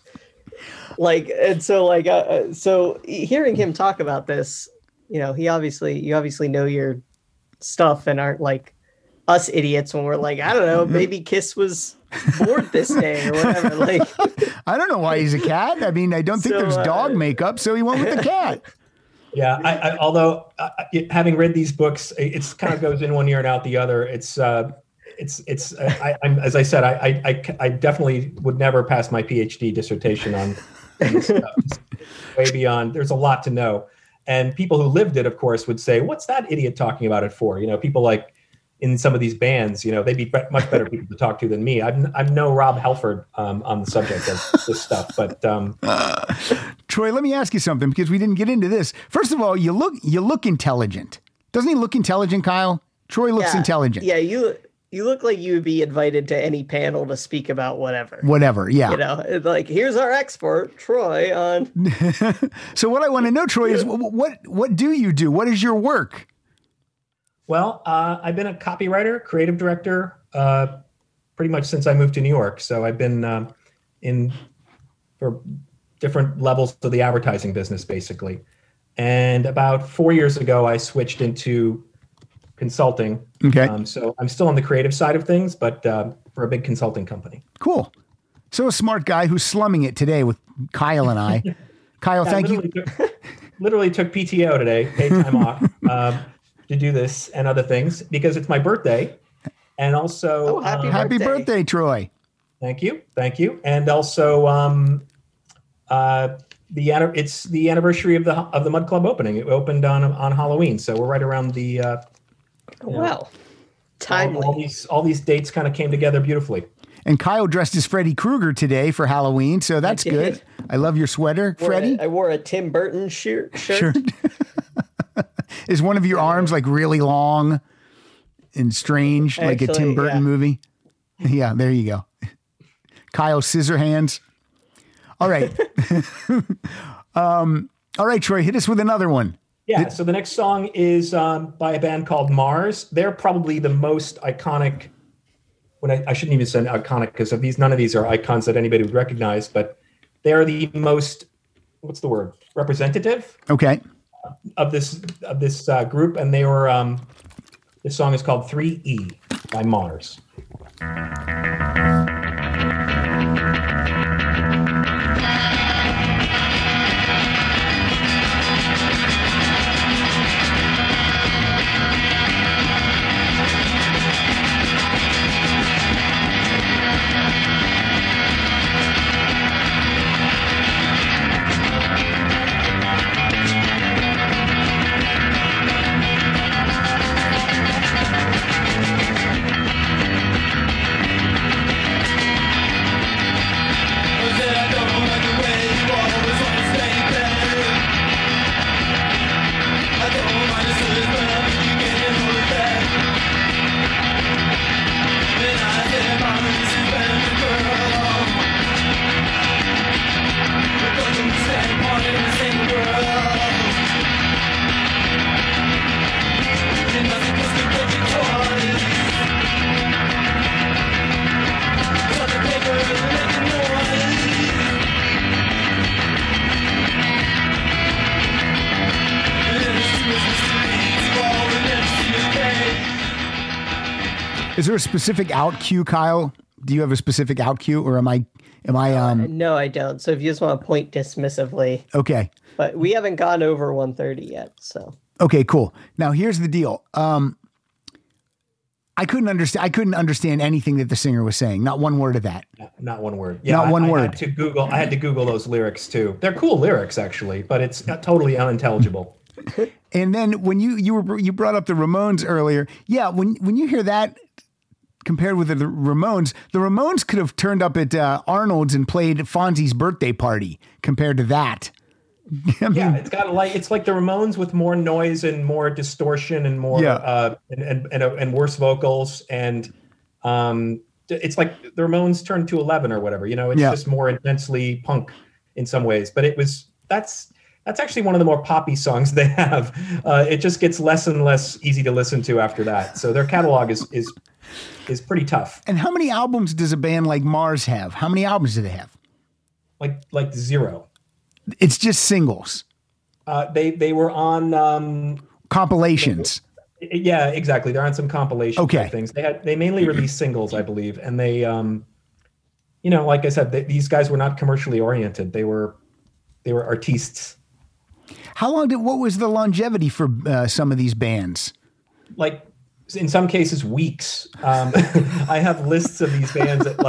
[SPEAKER 3] so hearing him talk about this, you obviously know your stuff and aren't like us idiots when we're like, I don't know, maybe Kiss was bored this day or whatever. Like,
[SPEAKER 2] I don't know why he's a cat. I mean, I don't think there's dog makeup, so he went with the cat.
[SPEAKER 4] Yeah, although having read these books, it's kind of goes in one ear and out the other. I'm as I said, I definitely would never pass my PhD dissertation on this stuff. Way beyond. There's a lot to know, and people who lived it, of course, would say, "What's that idiot talking about it for?" People like in some of these bands, they'd be much better people to talk to than me. I'm no Rob Halford on the subject of this stuff, but.
[SPEAKER 2] Troy, let me ask you something because we didn't get into this. First of all, you look intelligent. Doesn't he look intelligent, Kyle? Troy looks intelligent.
[SPEAKER 3] Yeah, you look like you would be invited to any panel to speak about whatever.
[SPEAKER 2] Whatever, yeah.
[SPEAKER 3] It's like, here's our expert, Troy, on.
[SPEAKER 2] So what I want to know, Troy, is what do you do? What is your work?
[SPEAKER 4] Well, I've been a copywriter, creative director, pretty much since I moved to New York. So I've been for different levels of the advertising business, basically. And about 4 years ago, I switched into consulting.
[SPEAKER 2] Okay.
[SPEAKER 4] So I'm still on the creative side of things, but for a big consulting company.
[SPEAKER 2] Cool. So a smart guy who's slumming it today with Kyle and I. Kyle, thank you.
[SPEAKER 4] Literally took PTO today, paid time off, to do this and other things because it's my birthday. And also...
[SPEAKER 2] happy birthday, Troy.
[SPEAKER 4] Thank you. And also... it's the anniversary of the Mud Club opening. It opened on Halloween, so we're right around the.
[SPEAKER 3] Wow, timely.
[SPEAKER 4] All these dates kind of came together beautifully.
[SPEAKER 2] And Kyle dressed as Freddy Krueger today for Halloween, so that's good. I love your sweater, Freddy.
[SPEAKER 3] I wore a Tim Burton shirt.
[SPEAKER 2] Is one of your arms like really long and strange, like a Tim Burton movie? Yeah, there you go. Kyle Scissorhands. All right. All right, Troy, hit us with another one.
[SPEAKER 4] Yeah, so the next song is by a band called Mars. They're probably the most iconic, I shouldn't even say iconic because none of these are icons that anybody would recognize, but they're the most, what's the word, representative
[SPEAKER 2] okay.
[SPEAKER 4] Of this group. And they were, this song is called 3E by Mars.
[SPEAKER 2] Is there a specific out cue, Kyle? Do you have a specific out cue, or am I?
[SPEAKER 3] No, I don't. So if you just want to point dismissively,
[SPEAKER 2] okay.
[SPEAKER 3] But we haven't gone over 130 yet, so.
[SPEAKER 2] Okay, cool. Now here's the deal. I couldn't understand anything that the singer was saying. Not one word of that.
[SPEAKER 4] Not one word. Yeah,
[SPEAKER 2] not one word.
[SPEAKER 4] I had to Google those lyrics too. They're cool lyrics actually, but it's totally unintelligible.
[SPEAKER 2] And then when you brought up the Ramones earlier, yeah, when you hear that compared with the Ramones could have turned up at Arnold's and played Fonzie's birthday party compared to that. I mean,
[SPEAKER 4] yeah, it's like the Ramones with more noise and more distortion and more and worse vocals, and it's like the Ramones turned to 11 or whatever. It's just more intensely punk in some ways. But that's actually one of the more poppy songs they have. It just gets less and less easy to listen to after that. So their catalog is pretty tough.
[SPEAKER 2] And how many albums does a band like Mars have? How many albums do they have?
[SPEAKER 4] Like zero.
[SPEAKER 2] It's just singles.
[SPEAKER 4] They were on
[SPEAKER 2] compilations.
[SPEAKER 4] Yeah, exactly. They're on some compilation things. They mainly released singles, I believe, and they, like I said, these guys were not commercially oriented. They were artistes.
[SPEAKER 2] What was the longevity for some of these bands?
[SPEAKER 4] Like in some cases, weeks. I have lists of these bands that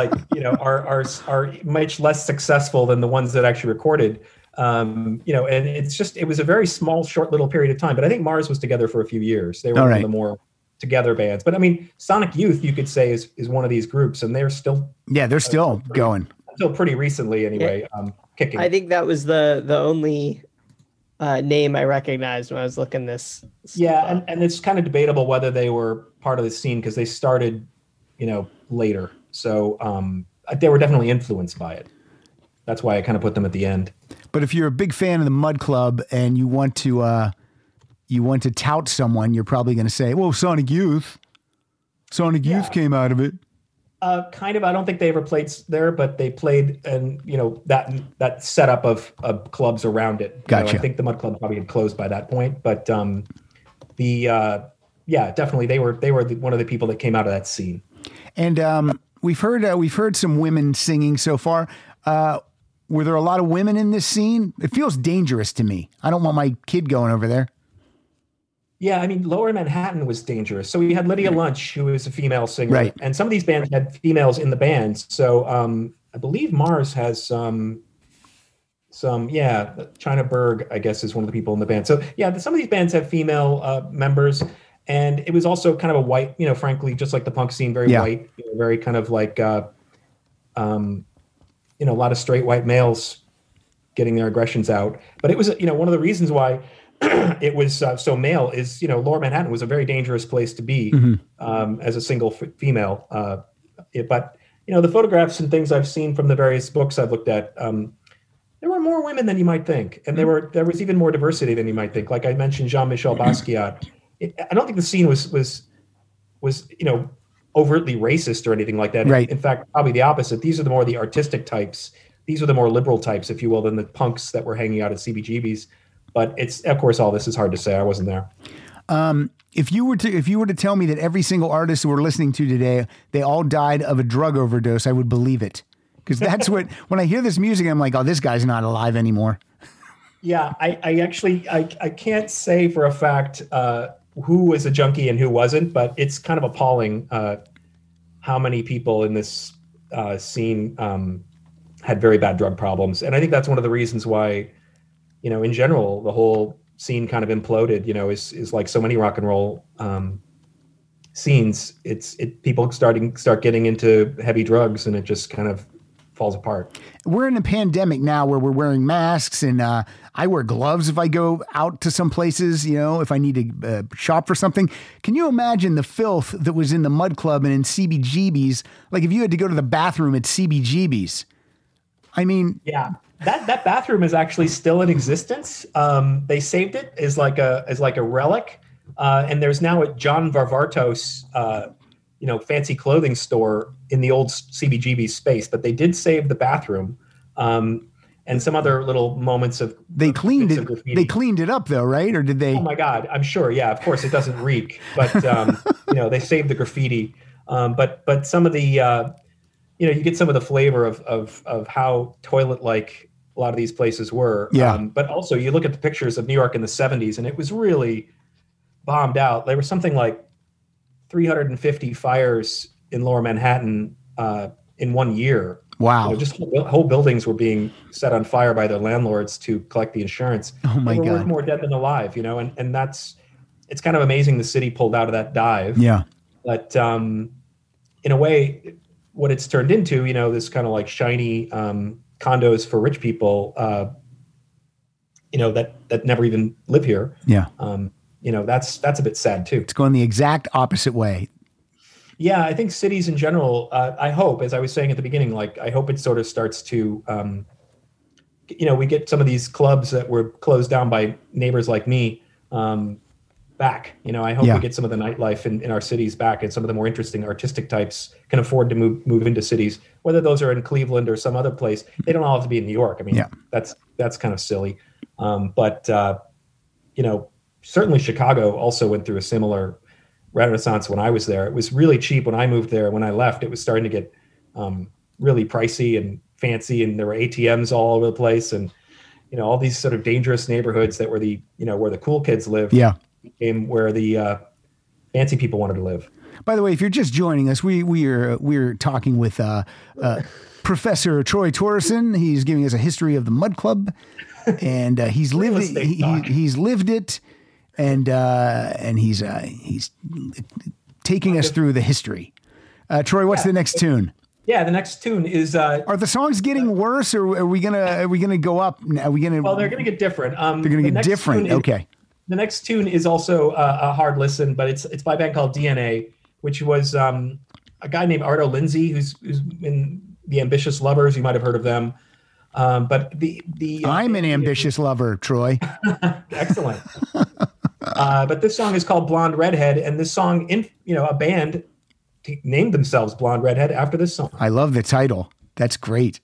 [SPEAKER 4] are much less successful than the ones that actually recorded. And it was a very small, short little period of time, but I think Mars was together for a few years. They were one of the more together bands, but I mean, Sonic Youth, you could say is one of these groups, and they're still,
[SPEAKER 2] they're still going
[SPEAKER 4] until pretty recently anyway. Kicking.
[SPEAKER 3] I think that was the only name I recognized when I was looking this.
[SPEAKER 4] Yeah. And it's kind of debatable whether they were part of the scene because they started, later. So, they were definitely influenced by it. That's why I kind of put them at the end.
[SPEAKER 2] But if you're a big fan of the Mud Club and you want to tout someone, you're probably going to say, "Well, Sonic Youth Youth came out of it."
[SPEAKER 4] Kind of. I don't think they ever played there, but they played, and that setup of clubs around it.
[SPEAKER 2] Gotcha.
[SPEAKER 4] I think the Mud Club probably had closed by that point, but definitely they were one of the people that came out of that scene.
[SPEAKER 2] And we've heard some women singing so far. Were there a lot of women in this scene? It feels dangerous to me. I don't want my kid going over there.
[SPEAKER 4] Yeah, I mean, Lower Manhattan was dangerous. So we had Lydia Lunch, who is a female singer.
[SPEAKER 2] Right.
[SPEAKER 4] And some of these bands had females in the bands. So I believe Mars has some, China Berg, I guess, is one of the people in the band. So yeah, some of these bands have female members. And it was also kind of a white, frankly, just like the punk scene, very white, very kind of like, a lot of straight white males getting their aggressions out. But it was, one of the reasons why it was so male is, Lower Manhattan was a very dangerous place to be as a single female. But the photographs and things I've seen from the various books I've looked at, there were more women than you might think. And there was even more diversity than you might think. Like I mentioned, Jean-Michel Basquiat. I don't think the scene was overtly racist or anything like that.
[SPEAKER 2] Right.
[SPEAKER 4] In fact, probably the opposite. These are the more the artistic types. These are the more liberal types, if you will, than the punks that were hanging out at CBGB's. But it's, of course, all this is hard to say. I wasn't there.
[SPEAKER 2] If you were to tell me that every single artist we're listening to today, they all died of a drug overdose, I would believe it. Because that's what, when I hear this music, I'm like, oh, this guy's not alive anymore.
[SPEAKER 4] Yeah, I actually can't say for a fact who was a junkie and who wasn't, but it's kind of appalling how many people in this scene had very bad drug problems. And I think that's one of the reasons why, in general, the whole scene kind of imploded, is like so many rock and roll scenes. People start getting into heavy drugs and it just kind of falls apart.
[SPEAKER 2] We're in a pandemic now where we're wearing masks and I wear gloves if I go out to some places, if I need to shop for something. Can you imagine the filth that was in the Mud Club and in CBGB's? Like if you had to go to the bathroom at CBGB's, I mean,
[SPEAKER 4] yeah, that bathroom is actually still in existence. They saved it as like a relic. And there's now a John Varvartos, fancy clothing store in the old CBGB space, but they did save the bathroom. And some other little moments of
[SPEAKER 2] they cleaned it.
[SPEAKER 4] Graffiti.
[SPEAKER 2] They cleaned it up though, right? Or did they?
[SPEAKER 4] Oh my God, I'm sure. Yeah, of course it doesn't reek, but they saved the graffiti. But some of the you get some of the flavor of how toilet-like a lot of these places were.
[SPEAKER 2] Yeah.
[SPEAKER 4] But also you look at the pictures of New York in the 70s, and it was really bombed out. There was something like 350 fires in Lower Manhattan in 1 year.
[SPEAKER 2] Wow.
[SPEAKER 4] Just whole buildings were being set on fire by their landlords to collect the insurance.
[SPEAKER 2] Oh my God.
[SPEAKER 4] More dead than alive, and it's kind of amazing the city pulled out of that dive.
[SPEAKER 2] Yeah.
[SPEAKER 4] But in a way, what it's turned into, this kind of like shiny condos for rich people, that never even live here.
[SPEAKER 2] Yeah.
[SPEAKER 4] That's a bit sad too.
[SPEAKER 2] It's going the exact opposite way.
[SPEAKER 4] Yeah, I think cities in general, I hope, as I was saying at the beginning, I hope it sort of starts to, we get some of these clubs that were closed down by neighbors like me back. I hope we get some of the nightlife in our cities back, and some of the more interesting artistic types can afford to move into cities, whether those are in Cleveland or some other place. They don't all have to be in New York. I mean, that's kind of silly. But certainly Chicago also went through a similar renaissance when I was there. It was really cheap when I moved there. When I left, it was starting to get really pricey and fancy, and there were ATMs all over the place, and all these sort of dangerous neighborhoods that were the where the cool kids lived.
[SPEAKER 2] Yeah,
[SPEAKER 4] became where the fancy people wanted to live.
[SPEAKER 2] By the way, if you're just joining us, we're talking with Professor Troy Torreson. He's giving us a history of the Mud Club, and he's lived it. And he's taking us through the history. Troy, what's the next tune?
[SPEAKER 4] Yeah, the next tune is.
[SPEAKER 2] Are the songs getting worse, or are we gonna go up? Are we gonna?
[SPEAKER 4] Well, they're gonna get different.
[SPEAKER 2] They're gonna get different. Okay.
[SPEAKER 4] The next tune is also a hard listen, but it's by a band called DNA, which was a guy named Arto Lindsay, who's in the Ambitious Lovers. You might have heard of them. But
[SPEAKER 2] I'm an ambitious lover, Troy.
[SPEAKER 4] Excellent. But this song is called Blonde Redhead, and this song, a band named themselves Blonde Redhead after this song.
[SPEAKER 2] I love the title. That's great.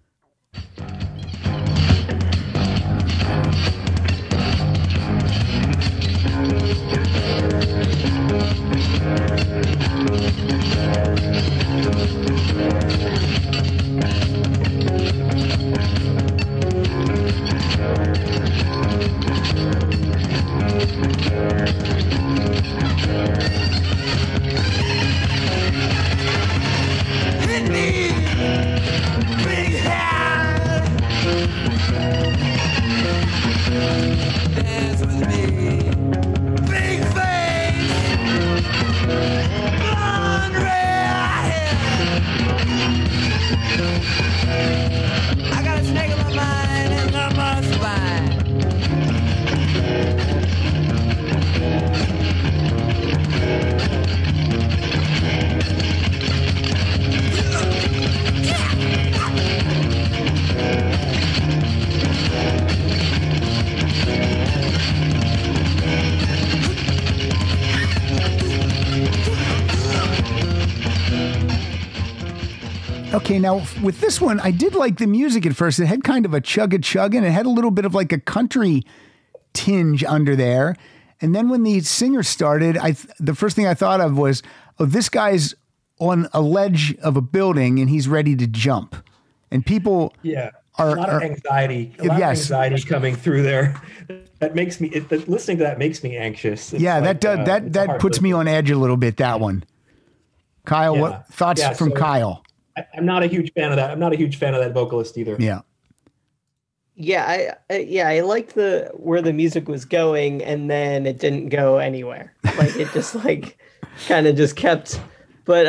[SPEAKER 2] Okay, now with this one, I did like the music at first. It had kind of a chugga and it had a little bit of like a country tinge under there. And then when the singer started, the first thing I thought of was, oh, this guy's on a ledge of a building and he's ready to jump. And people
[SPEAKER 4] a lot of anxiety coming through there. That makes me listening to that makes me anxious. It's
[SPEAKER 2] that puts me on edge a little bit. That one, Kyle. What thoughts from Kyle?
[SPEAKER 4] I'm not a huge fan of that. I'm not a huge fan of that vocalist either.
[SPEAKER 2] Yeah.
[SPEAKER 3] Yeah, I liked where the music was going, and then it didn't go anywhere. Like it just kind of just kept. But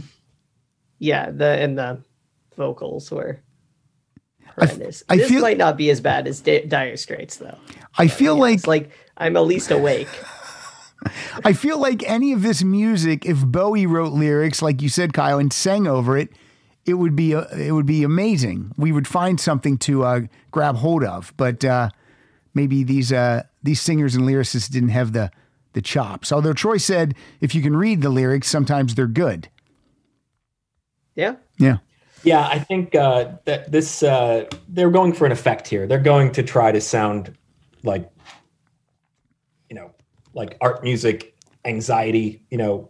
[SPEAKER 3] the vocals were horrendous. This might not be as bad as Dire Straits, though.
[SPEAKER 2] I feel
[SPEAKER 3] like I'm at least awake.
[SPEAKER 2] I feel like any of this music, if Bowie wrote lyrics, like you said, Kyle, and sang over it, it would be amazing. We would find something to grab hold of. But maybe these singers and lyricists didn't have the chops. Although Troy said if you can read the lyrics, sometimes they're good.
[SPEAKER 3] Yeah.
[SPEAKER 2] Yeah.
[SPEAKER 4] Yeah, I think that this they're going for an effect here. They're going to try to sound like art music, anxiety,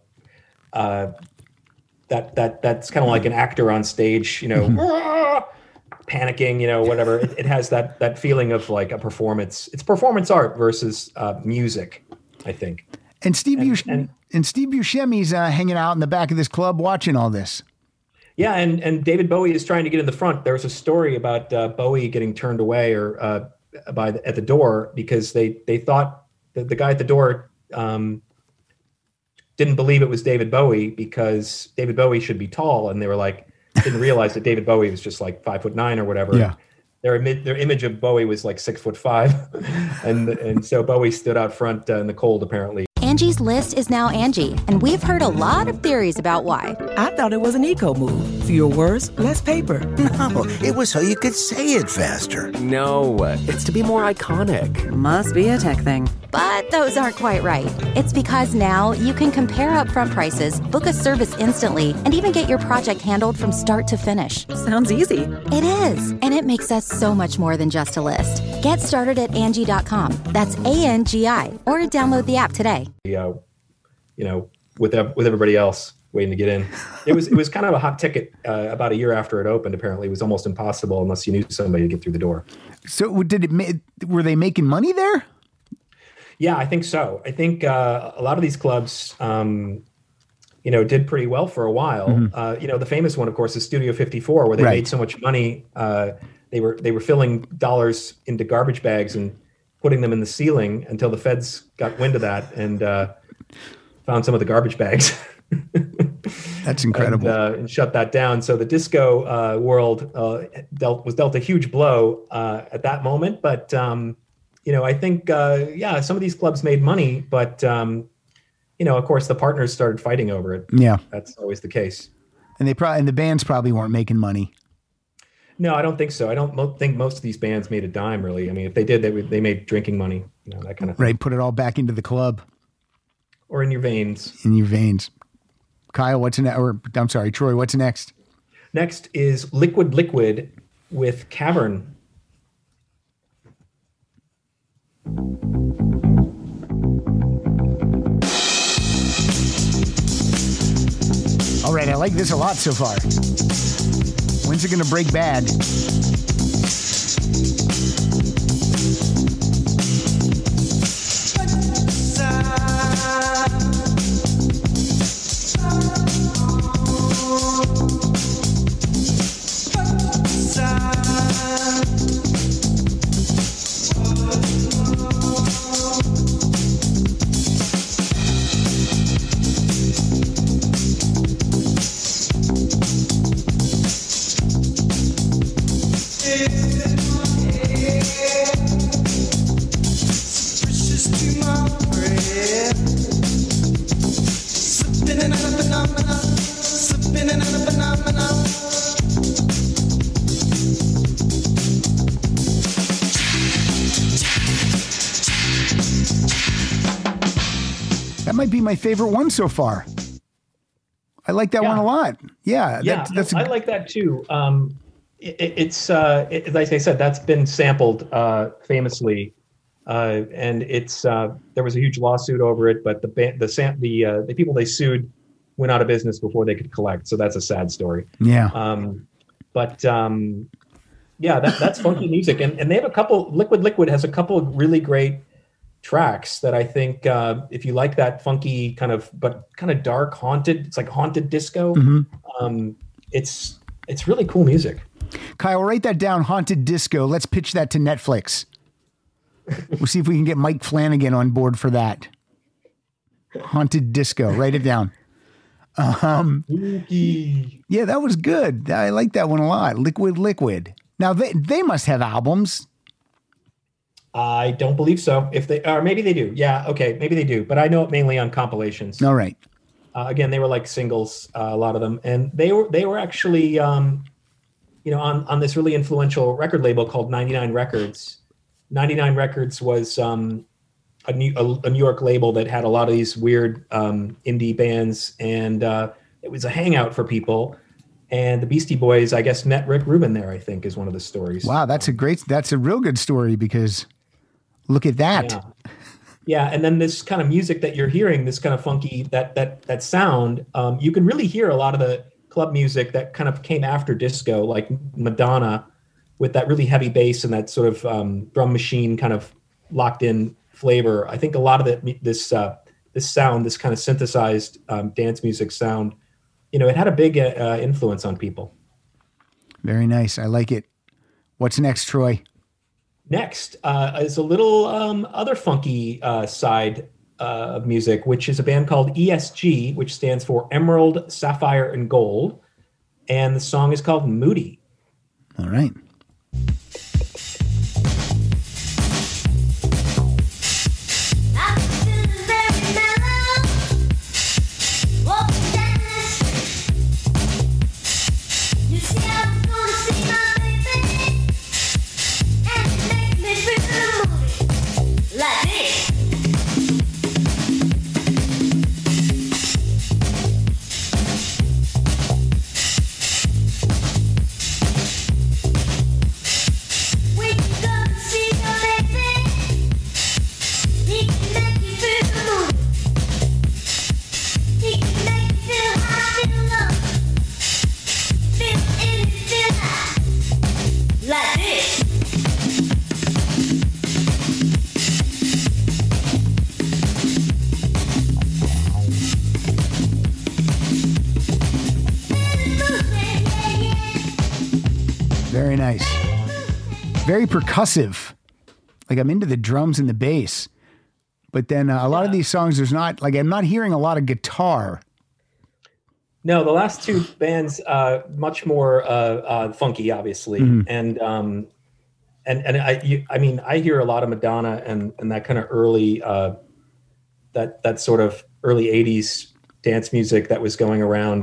[SPEAKER 4] that's kind of like an actor on stage, panicking, whatever. It has that feeling of like a performance. It's performance art versus music, I think.
[SPEAKER 2] And Steve Buscemi's hanging out in the back of this club watching all this.
[SPEAKER 4] Yeah, and David Bowie is trying to get in the front. There was a story about Bowie getting turned away or at the door because they thought that the guy at the door didn't believe it was David Bowie because David Bowie should be tall, and they were like didn't realize that David Bowie was just like 5'9" or whatever.
[SPEAKER 2] Yeah.
[SPEAKER 4] Their image of Bowie was like 6'5", and so Bowie stood out front in the cold apparently.
[SPEAKER 7] Angie's List is now Angie, and we've heard a lot of theories about why.
[SPEAKER 8] I thought it was an eco move. Fewer words, less paper.
[SPEAKER 9] No, it was so you could say it faster.
[SPEAKER 10] No, it's to be more iconic.
[SPEAKER 7] Must be a tech thing. But those aren't quite right. It's because now you can compare upfront prices, book a service instantly, and even get your project handled from start to finish.
[SPEAKER 8] Sounds easy.
[SPEAKER 7] It is, and it makes us so much more than just a list. Get started at Angie.com. That's ANGI, or download the app today.
[SPEAKER 4] With everybody else waiting to get in. It was kind of a hot ticket about a year after it opened. Apparently, it was almost impossible unless you knew somebody to get through the door.
[SPEAKER 2] So were they making money there?
[SPEAKER 4] Yeah, I think so. I think a lot of these clubs, did pretty well for a while.
[SPEAKER 2] Mm-hmm.
[SPEAKER 4] The famous one, of course, is Studio 54, where they made so much money. They were filling dollars into garbage bags and putting them in the ceiling until the feds got wind of that and found some of the garbage bags.
[SPEAKER 2] That's incredible.
[SPEAKER 4] And shut that down. So the disco world was dealt a huge blow at that moment. But I think some of these clubs made money, but of course the partners started fighting over it.
[SPEAKER 2] Yeah,
[SPEAKER 4] that's always the case.
[SPEAKER 2] And the bands probably weren't making money.
[SPEAKER 4] No, I don't think so. I don't think most of these bands made a dime, really. I mean, if they did, they made drinking money, that kind of thing.
[SPEAKER 2] Right, put it all back into the club.
[SPEAKER 4] Or in your veins.
[SPEAKER 2] In your veins. Kyle, what's next? Or I'm sorry, Troy, what's next?
[SPEAKER 4] Next is Liquid Liquid with Cavern.
[SPEAKER 2] All right, I like this a lot so far. When's it going to break bad? That might be my favorite one so far. I like that one a lot. Yeah, that's
[SPEAKER 4] I like that too. It's like I said, that's been sampled famously, and it's there was a huge lawsuit over it, but the people they sued went out of business before they could collect. So that's a sad story.
[SPEAKER 2] Yeah.
[SPEAKER 4] That's funky music, and they have a couple. Liquid Liquid has a couple of really great tracks that I think if you like that funky kind of dark haunted, it's like haunted disco.
[SPEAKER 2] Mm-hmm.
[SPEAKER 4] It's really cool music.
[SPEAKER 2] Kyle, write that down. Haunted disco. Let's pitch that to Netflix. We'll see if we can get Mike Flanagan on board for that. Haunted disco. Write it down. Yeah, that was good. I like that one a lot. Liquid Liquid. Now they must have albums.
[SPEAKER 4] I don't believe so. Or maybe they do. Yeah. Okay. Maybe they do, but I know it mainly on compilations.
[SPEAKER 2] All right.
[SPEAKER 4] Again, they were like singles, a lot of them. And they were actually, on this really influential record label called 99 Records. 99 Records was a New York label that had a lot of these weird indie bands, and it was a hangout for people. And the Beastie Boys, I guess, met Rick Rubin there, I think, is one of the stories.
[SPEAKER 2] Wow, that's a real good story, because look at that.
[SPEAKER 4] Yeah, and then this kind of music that you're hearing, this kind of funky, that sound, you can really hear a lot of the club music that kind of came after disco, like Madonna, with that really heavy bass and that sort of drum machine kind of locked in flavor. I think a lot of this sound, this kind of synthesized dance music sound, it had a big influence on people.
[SPEAKER 2] Very nice. I like it. What's next, Troy?
[SPEAKER 4] Next is a little other funky side of music, which is a band called ESG, which stands for Emerald, Sapphire, and Gold. And the song is called Moody.
[SPEAKER 2] All right. Very nice. Very percussive. Like I'm into the drums and the bass. But then a lot of these songs, there's not, like I'm not hearing a lot of guitar.
[SPEAKER 4] No, the last two bands, much more funky, obviously. Mm-hmm. And I hear a lot of Madonna and that kind of early, that sort of early 80s dance music that was going around,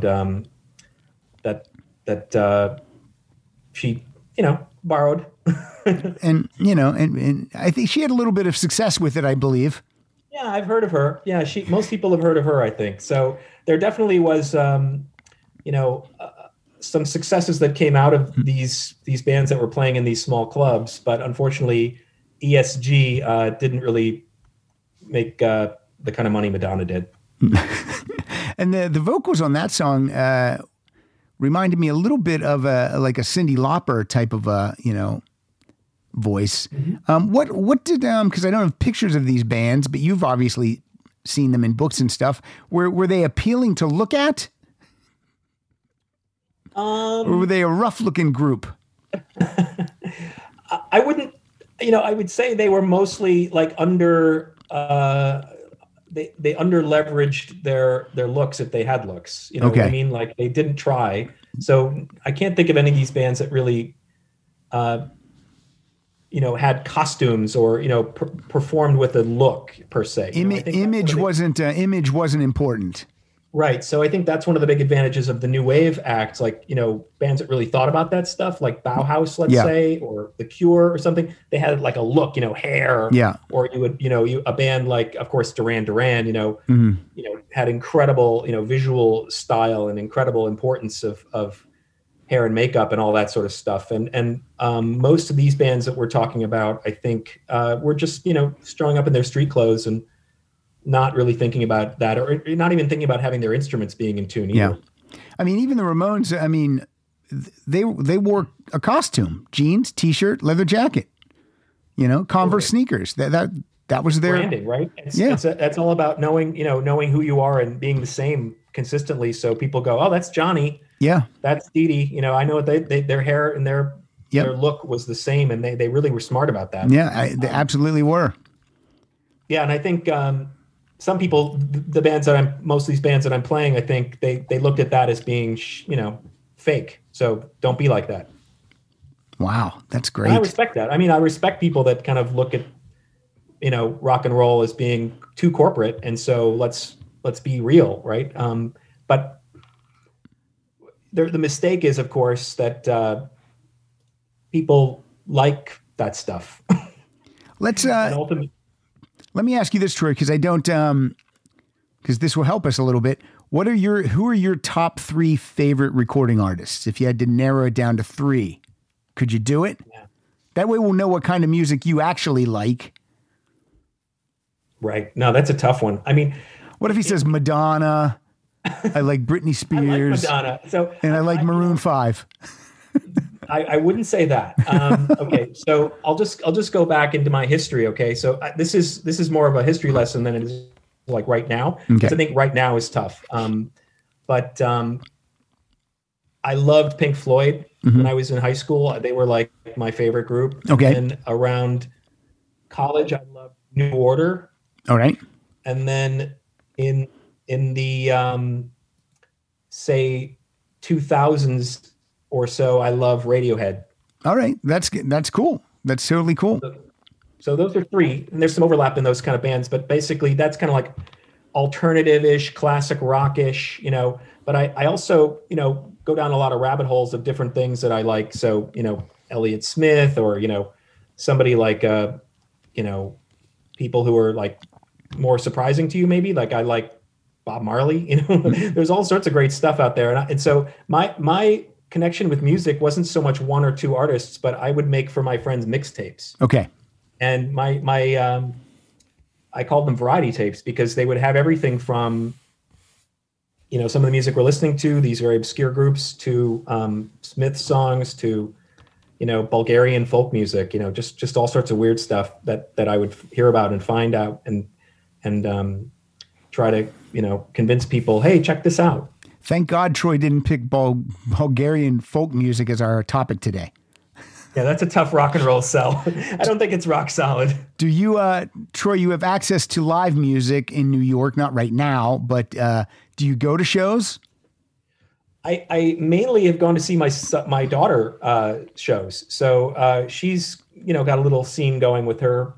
[SPEAKER 4] that she, borrowed.
[SPEAKER 2] and I think she had a little bit of success with it, I believe.
[SPEAKER 4] Yeah, I've heard of her. Yeah, most people have heard of her, I think. So there definitely was, some successes that came out of these bands that were playing in these small clubs. But unfortunately, ESG didn't really make the kind of money Madonna did.
[SPEAKER 2] And the vocals on that song reminded me a little bit of like a Cyndi Lauper type of voice. Mm-hmm. What did because I don't have pictures of these bands, but you've obviously seen them in books and stuff. Were they appealing to look at? Or were they a rough looking group?
[SPEAKER 4] I wouldn't. I would say they were mostly like under. They under leveraged their looks if they had looks. You know what I mean? Like they didn't try. So I can't think of any of these bands that really, had costumes or performed with a look per se.
[SPEAKER 2] Image wasn't important.
[SPEAKER 4] Right. So I think that's one of the big advantages of the new wave acts, like, bands that really thought about that stuff, like Bauhaus, let's say, or The Cure or something. They had like a look, hair. Yeah. Or you would, a band like, of course, Duran Duran, had incredible, visual style and incredible importance of hair and makeup and all that sort of stuff. And most of these bands that we're talking about, I think, were just, showing up in their street clothes and not really thinking about that, or not even thinking about having their instruments being in tune either.
[SPEAKER 2] Yeah. I mean, even the Ramones, they wore a costume, jeans, t-shirt, leather jacket, Converse sneakers. That was their
[SPEAKER 4] branding, right? That's all about knowing who you are and being the same consistently. So people go, oh, that's Johnny. Yeah. That's Dee Dee. I know their hair and their look was the same, and they really were smart about that.
[SPEAKER 2] Yeah, they absolutely were.
[SPEAKER 4] Yeah. And I think, some people, most of these bands that I'm playing, I think they looked at that as being, fake. So don't be like that.
[SPEAKER 2] Wow, that's great.
[SPEAKER 4] And I respect that. I mean, I respect people that kind of look at, rock and roll as being too corporate, and so let's be real, right? But the mistake is, of course, that people like that stuff.
[SPEAKER 2] Let me ask you this, Troy, because I don't, because this will help us a little bit. Who are your top 3 favorite recording artists? If you had to narrow it down to 3, could you do it? Yeah. That way we'll know what kind of music you actually like.
[SPEAKER 4] Right. No, that's a tough one. I mean,
[SPEAKER 2] what if he says Madonna? I like Britney Spears.
[SPEAKER 4] I like Madonna.
[SPEAKER 2] And I like Maroon 5.
[SPEAKER 4] I wouldn't say that. Okay, so I'll just go back into my history. Okay, so this is more of a history lesson than it is like right now. Because I think right now is tough. But I loved Pink Floyd when I was in high school. They were like my favorite group.
[SPEAKER 2] Okay.
[SPEAKER 4] And around college, I loved New Order.
[SPEAKER 2] All right.
[SPEAKER 4] And then in the say 2000s or so, I love Radiohead.
[SPEAKER 2] All right. That's cool. That's totally cool.
[SPEAKER 4] So those are three, and there's some overlap in those kind of bands, but basically that's kind of like alternative-ish, classic rock-ish, you know, but I also, you know, go down a lot of rabbit holes of different things that I like. So, you know, Elliott Smith, or, you know, somebody like, you know, people who are like more surprising to you, maybe, like I like Bob Marley, you know, there's all sorts of great stuff out there. And so my connection with music wasn't so much one or two artists, but I would make for my friends mixtapes.
[SPEAKER 2] Okay.
[SPEAKER 4] And my I called them variety tapes because they would have everything from, you know, some of the music we're listening to, these very obscure groups, to Smith songs, to, you know, Bulgarian folk music, you know, just all sorts of weird stuff that I would hear about and find out and try to, you know, convince people, hey, check this out.
[SPEAKER 2] Thank God Troy didn't pick Bulgarian folk music as our topic today.
[SPEAKER 4] Yeah, that's a tough rock and roll sell. I don't think it's rock solid.
[SPEAKER 2] Do you, Troy, you have access to live music in New York, not right now, but do you go to shows?
[SPEAKER 4] I mainly have gone to see my daughter shows. So she's, you know, got a little scene going with her,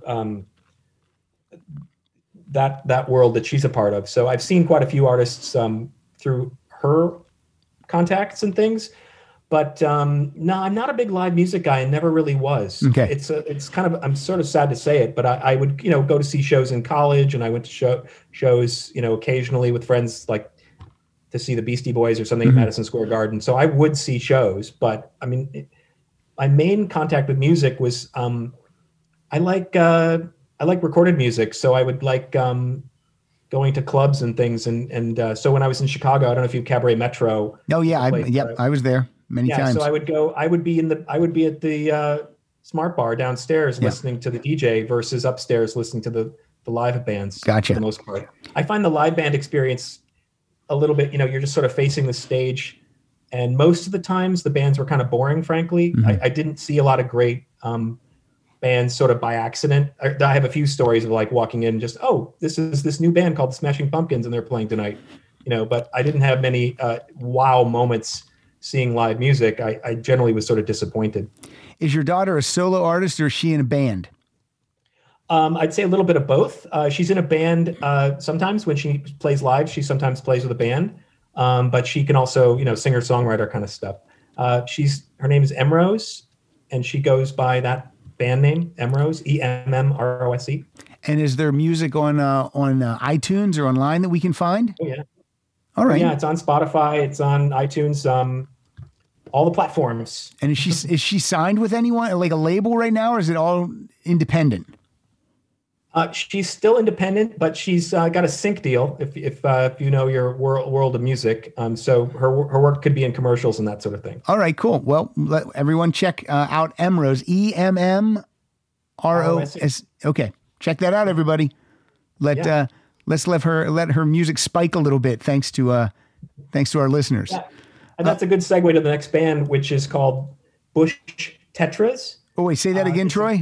[SPEAKER 4] that world that she's a part of. So I've seen quite a few artists through her contacts and things. But no, I'm not a big live music guy and never really was.
[SPEAKER 2] Okay.
[SPEAKER 4] It's kind of, I'm sort of sad to say it, but I would, you know, go to see shows in college, and I went to shows, you know, occasionally with friends, like to see the Beastie Boys or something at Madison Square Garden. So I would see shows, but I mean, my main contact with music was, I like recorded music. So I would like going to clubs and things. And so when I was in Chicago, I don't know if you Cabaret Metro.
[SPEAKER 2] Oh yeah. I was there many times.
[SPEAKER 4] So I would be at the Smart Bar downstairs listening to the DJ versus upstairs listening to the live bands.
[SPEAKER 2] Gotcha.
[SPEAKER 4] For the most part. I find the live band experience a little bit, you know, you're just sort of facing the stage, and most of the times the bands were kind of boring, frankly. I didn't see a lot of great bands sort of by accident. I have a few stories of like walking in and just, oh, this is this new band called the Smashing Pumpkins and they're playing tonight, you know, but I didn't have many wow moments seeing live music. I generally was sort of disappointed.
[SPEAKER 2] Is your daughter a solo artist or is she in a band?
[SPEAKER 4] I'd say a little bit of both. She's in a band sometimes when she plays live. She sometimes plays with a band, but she can also, you know, singer-songwriter kind of stuff. Her name is Emrose, and she goes by that band name, Emrose, Emmrose. And
[SPEAKER 2] is there music on iTunes or online that we can find?
[SPEAKER 4] Oh yeah.
[SPEAKER 2] All right.
[SPEAKER 4] Yeah, it's on Spotify. It's on iTunes. All the platforms.
[SPEAKER 2] And is she signed with anyone, like a label right now, or is it all independent?
[SPEAKER 4] She's still independent, but she's got a sync deal. If you know your world of music, so her work could be in commercials and that sort of thing.
[SPEAKER 2] All right, cool. Well, let everyone check out Emrose, Emmrose. Okay, check that out, everybody. Let's let her music spike a little bit. Thanks to our listeners. Yeah.
[SPEAKER 4] And that's a good segue to the next band, which is called Bush Tetras.
[SPEAKER 2] Oh wait, say that again, Troy.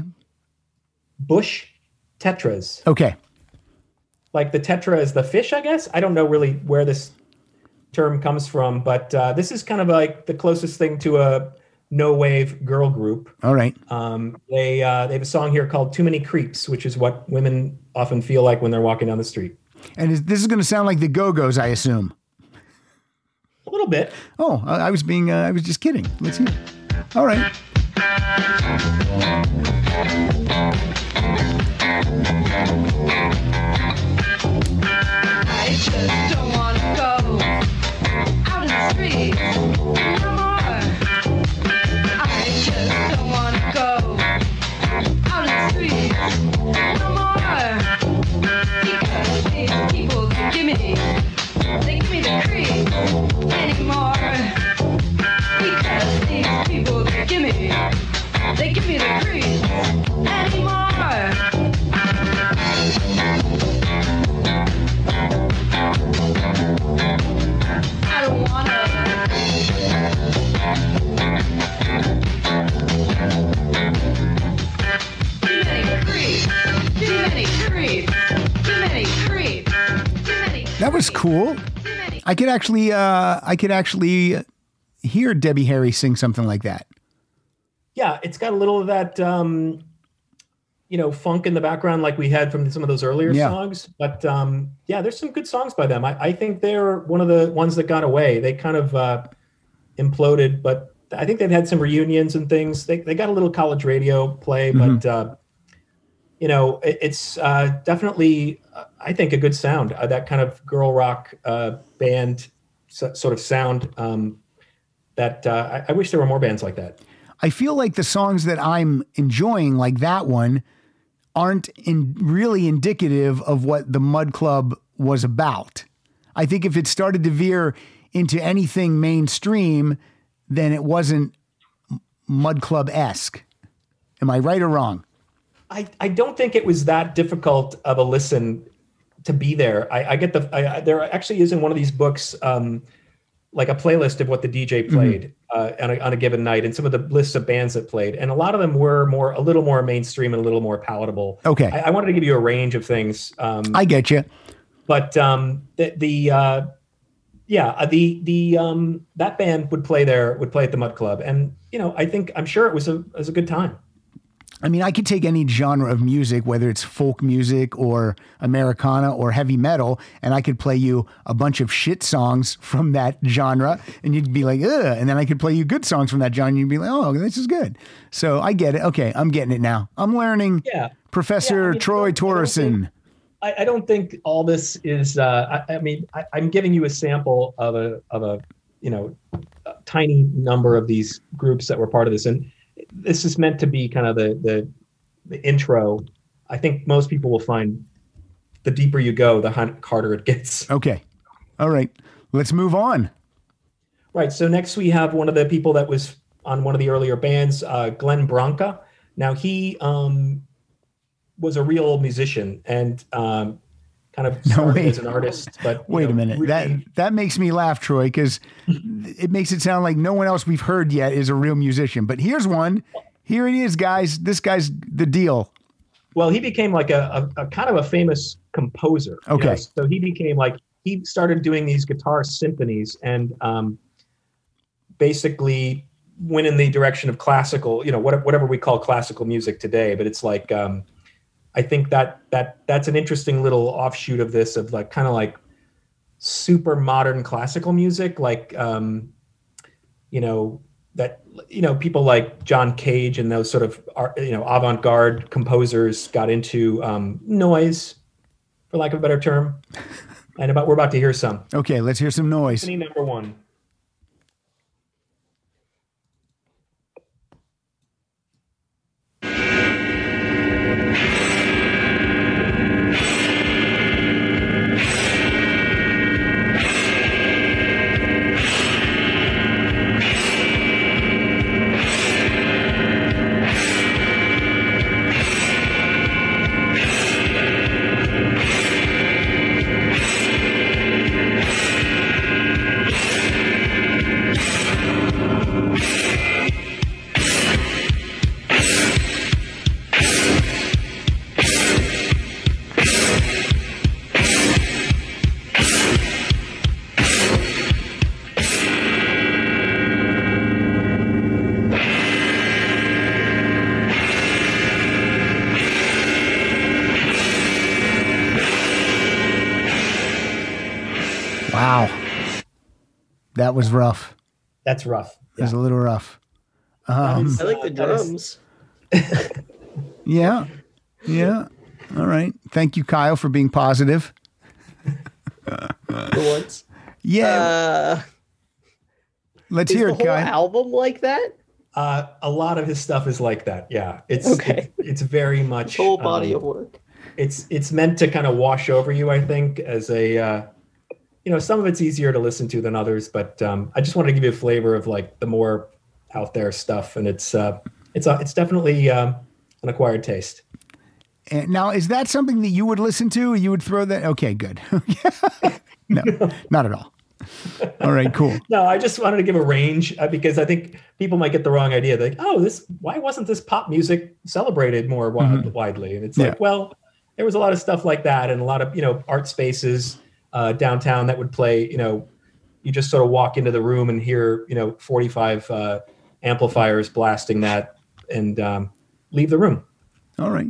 [SPEAKER 4] Bush Tetras.
[SPEAKER 2] Okay.
[SPEAKER 4] Like the tetra is the fish, I guess. I don't know really where this term comes from, but this is kind of like the closest thing to a no-wave girl group.
[SPEAKER 2] All right.
[SPEAKER 4] They have a song here called Too Many Creeps, which is what women often feel like when they're walking down the street.
[SPEAKER 2] And this is going to sound like the Go-Go's, I assume.
[SPEAKER 4] A little bit.
[SPEAKER 2] Oh, I was just kidding. Let's hear it. All right.
[SPEAKER 11] I just don't want to go out in the streets no more. I just don't want to go out in the streets no more. Because these people they give me the creeps anymore. Because these people they give me the creeps anymore. I don't wanna
[SPEAKER 2] cool. I could actually hear Debbie Harry sing something like that.
[SPEAKER 4] Yeah, it's got a little of that, funk in the background like we had from some of those earlier songs. But there's some good songs by them. I think they're one of the ones that got away. They kind of imploded, but I think they've had some reunions and things. They got a little college radio play, but it's definitely, I think, a good sound. That kind of girl rock band sort of sound. That I wish there were more bands like that.
[SPEAKER 2] I feel like the songs that I'm enjoying, like that one, aren't really indicative of what the Mud Club was about. I think if it started to veer into anything mainstream, then it wasn't Mud Club-esque. Am I right or wrong?
[SPEAKER 4] I don't think it was that difficult of a listen to be there. I get there actually is in one of these books, like a playlist of what the DJ played on a given night, and some of the lists of bands that played, and a lot of them were a little more mainstream and a little more palatable.
[SPEAKER 2] Okay,
[SPEAKER 4] I wanted to give you a range of things.
[SPEAKER 2] I get you,
[SPEAKER 4] but that band would play at the Mud Club, and I'm sure it was a good time.
[SPEAKER 2] I mean, I could take any genre of music, whether it's folk music or Americana or heavy metal, and I could play you a bunch of shit songs from that genre, and you'd be like, ugh. And then I could play you good songs from that genre, and you'd be like, oh, this is good. So I get it. Okay, I'm getting it now. I'm learning.
[SPEAKER 4] Yeah.
[SPEAKER 2] Professor Troy Torreson.
[SPEAKER 4] I don't think all this is. I'm giving you a sample of a tiny number of these groups that were part of this, and this is meant to be kind of the intro. I think most people will find the deeper you go, the harder it gets.
[SPEAKER 2] Okay. All right. Let's move on.
[SPEAKER 4] Right. So next we have one of the people that was on one of the earlier bands, Glenn Branca. Now he was a real musician and kind of started as an artist. But
[SPEAKER 2] wait a minute. Really, that makes me laugh, Troy, because it makes it sound like no one else we've heard yet is a real musician. But here's one. Here it is, guys. This guy's the deal.
[SPEAKER 4] Well, he became like a kind of a famous composer.
[SPEAKER 2] Okay.
[SPEAKER 4] So he became he started doing these guitar symphonies and basically went in the direction of classical, whatever we call classical music today. But it's like, I think that's an interesting little offshoot of this, of kind of super modern classical music, people like John Cage and those sort of avant-garde composers got into noise, for lack of a better term. And we're about to hear some.
[SPEAKER 2] Okay, let's hear some noise.
[SPEAKER 4] Symphony number 1.
[SPEAKER 2] Wow. That was rough.
[SPEAKER 4] That's rough.
[SPEAKER 2] It was a little rough.
[SPEAKER 3] I like the drums.
[SPEAKER 2] Yeah. All right. Thank you, Kyle, for being positive.
[SPEAKER 3] For once.
[SPEAKER 2] Yeah. Let's hear it, Kyle.
[SPEAKER 3] Is the whole album like that?
[SPEAKER 4] A lot of his stuff is like that. Yeah. It's very much
[SPEAKER 3] the whole body of work.
[SPEAKER 4] It's meant to kind of wash over you, I think, as a some of it's easier to listen to than others, but I just wanted to give you a flavor of the more out there stuff, and it's definitely an acquired taste.
[SPEAKER 2] And now, is that something that you would listen to? You would throw that? Okay, good. No, not at all. All right, cool.
[SPEAKER 4] No, I just wanted to give a range because I think people might get the wrong idea. They're like, why wasn't this pop music celebrated more widely? And it's well, there was a lot of stuff like that, and a lot of art spaces downtown that would play, you just sort of walk into the room and hear, 45 amplifiers blasting that and leave the room.
[SPEAKER 2] All right.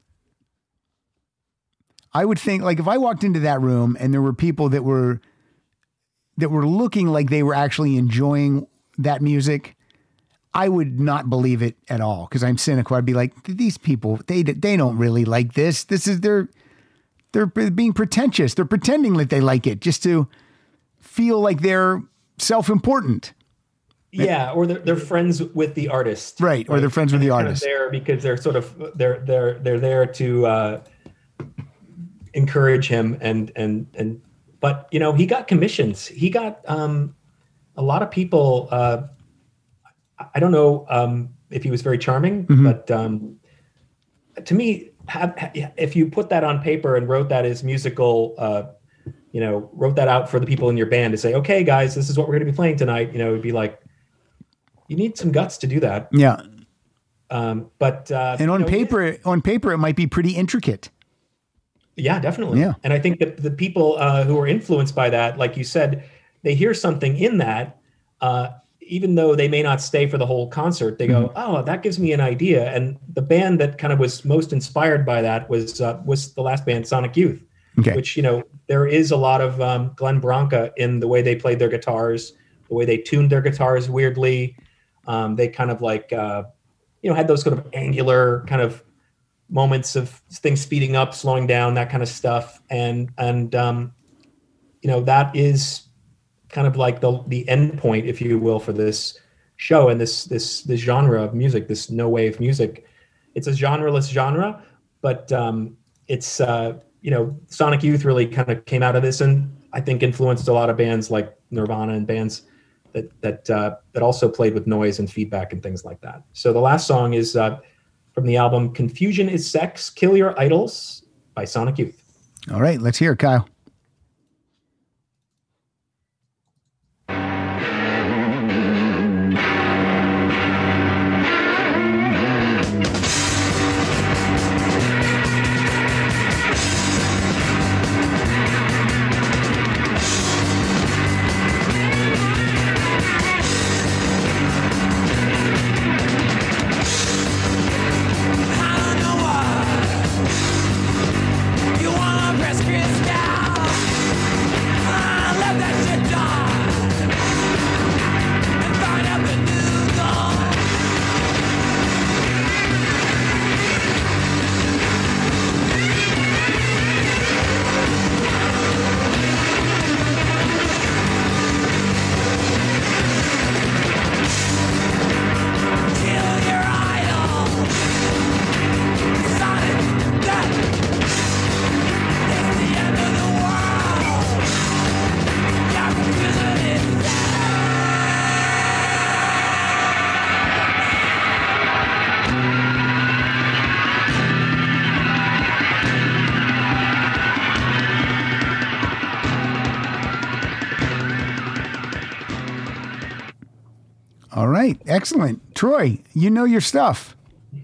[SPEAKER 2] I would think, like, if I walked into that room and there were people that were looking like they were actually enjoying that music, I would not believe it at all, because I'm cynical. I'd be like, these people, they don't really like this. This is they're being pretentious. They're pretending that they like it just to feel like they're self-important.
[SPEAKER 4] Yeah, or they're friends with the artist,
[SPEAKER 2] right? Or they're friends with the artist.
[SPEAKER 4] There because they're sort of they're there to encourage him and but he got commissions. He got a lot of people. I don't know if he was very charming, but to me, if you put that on paper and wrote that as musical, wrote that out for the people in your band to say, okay, guys, this is what we're going to be playing tonight. It'd be like, you need some guts to do that.
[SPEAKER 2] Yeah.
[SPEAKER 4] But
[SPEAKER 2] and on paper, it might be pretty intricate.
[SPEAKER 4] Yeah, definitely.
[SPEAKER 2] Yeah.
[SPEAKER 4] And I think that the people who are influenced by that, like you said, they hear something in that, even though they may not stay for the whole concert, they go, oh, that gives me an idea. And the band that kind of was most inspired by that was the last band, Sonic Youth, which, there is a lot of Glenn Branca in the way they played their guitars, the way they tuned their guitars weirdly. They kind of like, had those sort of angular kind of moments of things speeding up, slowing down, that kind of stuff. And that is kind of like the end point, if you will, for this show and this genre of music, this no wave music. It's a genreless genre, but it's Sonic Youth really kind of came out of this, and I think influenced a lot of bands like Nirvana and bands that also played with noise and feedback and things like that. So the last song is from the album Confusion is Sex, Kill Your Idols by Sonic Youth.
[SPEAKER 2] All right, let's hear it, Kyle. All right. Excellent. Troy, you know your stuff.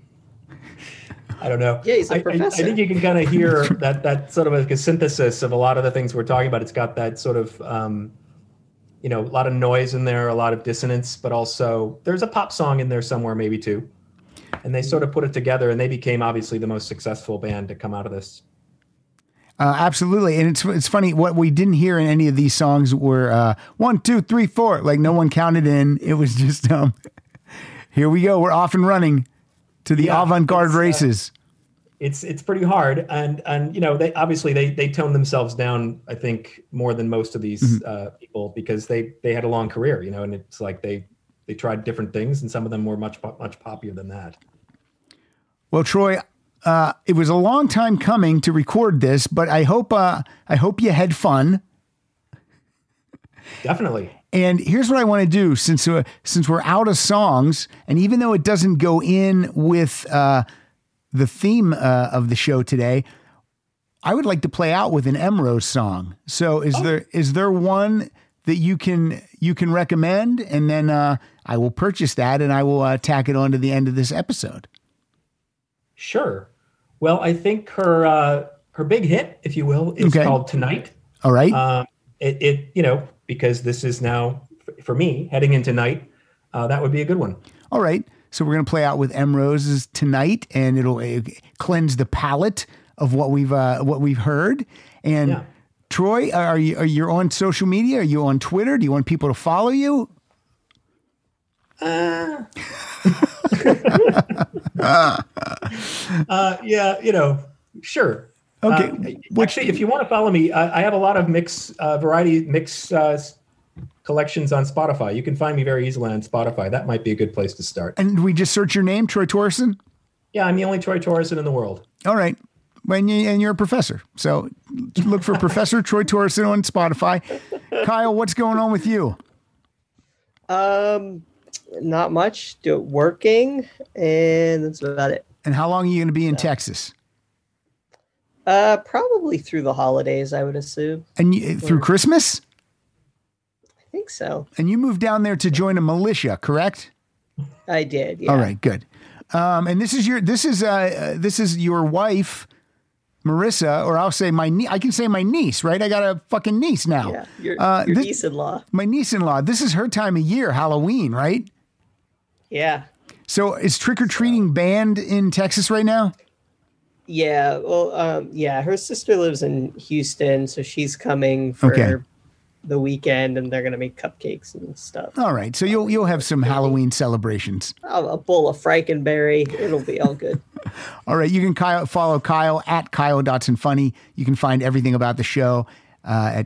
[SPEAKER 4] I don't know.
[SPEAKER 3] Yeah, he's a professor.
[SPEAKER 4] I think you can kind of hear that sort of like a synthesis of a lot of the things we're talking about. It's got that sort of, a lot of noise in there, a lot of dissonance, but also there's a pop song in there somewhere, maybe too. And they sort of put it together, and they became obviously the most successful band to come out of this.
[SPEAKER 2] Absolutely. And it's funny, what we didn't hear in any of these songs were 1, 2, 3, 4. Like no one counted in. It was just, here we go. We're off and running to the avant-garde races.
[SPEAKER 4] It's pretty hard. And they obviously they toned themselves down, I think, more than most of these people, because they had a long career, and it's like they tried different things, and some of them were much poppier than that.
[SPEAKER 2] Well, Troy, it was a long time coming to record this, but I hope you had fun.
[SPEAKER 4] Definitely.
[SPEAKER 2] And here's what I want to do, since we're out of songs, and even though it doesn't go in with the theme of the show today, I would like to play out with an Emrose song. So is there one that you can recommend, and then I will purchase that and I will tack it on to the end of this episode. Sure.
[SPEAKER 4] Well, I think her big hit, if you will, is called Tonight.
[SPEAKER 2] All right.
[SPEAKER 4] Because this is now for me heading into night, that would be a good one.
[SPEAKER 2] All right. So we're going to play out with M Roses Tonight, and it'll cleanse the palate of what we've heard. And Troy, are you on social media? Are you on Twitter? Do you want people to follow you?
[SPEAKER 4] Sure.
[SPEAKER 2] Okay.
[SPEAKER 4] Actually, if you want to follow me, I have a lot of variety mix collections on Spotify. You can find me very easily on Spotify. That might be a good place to start.
[SPEAKER 2] And we just search your name, Troy Torreson?
[SPEAKER 4] Yeah, I'm the only Troy Torreson in the world.
[SPEAKER 2] All right. And you're a professor. So look for Professor Troy Torreson on Spotify. Kyle, what's going on with you?
[SPEAKER 3] Not much. Working, and that's about it.
[SPEAKER 2] And how long are you going to be in Texas?
[SPEAKER 3] Probably through the holidays, I would assume.
[SPEAKER 2] And through Christmas?
[SPEAKER 3] I think so.
[SPEAKER 2] And you moved down there to join a militia, correct?
[SPEAKER 3] I did. Yeah.
[SPEAKER 2] All right, good. And this is your wife, Marissa, or I'll say I can say my niece, right? I got a fucking niece now.
[SPEAKER 3] Yeah, your niece-in-law.
[SPEAKER 2] My niece-in-law. This is her time of year, Halloween, right?
[SPEAKER 3] Yeah.
[SPEAKER 2] So is trick-or-treating banned in Texas right now?
[SPEAKER 3] Yeah. Well, her sister lives in Houston, so she's coming for the weekend, and they're going to make cupcakes and stuff.
[SPEAKER 2] All right. So you'll have some Halloween celebrations.
[SPEAKER 3] A bowl of Frankenberry. It'll be all good.
[SPEAKER 2] All right. You can follow Kyle at Kyle.funny. You can find everything about the show at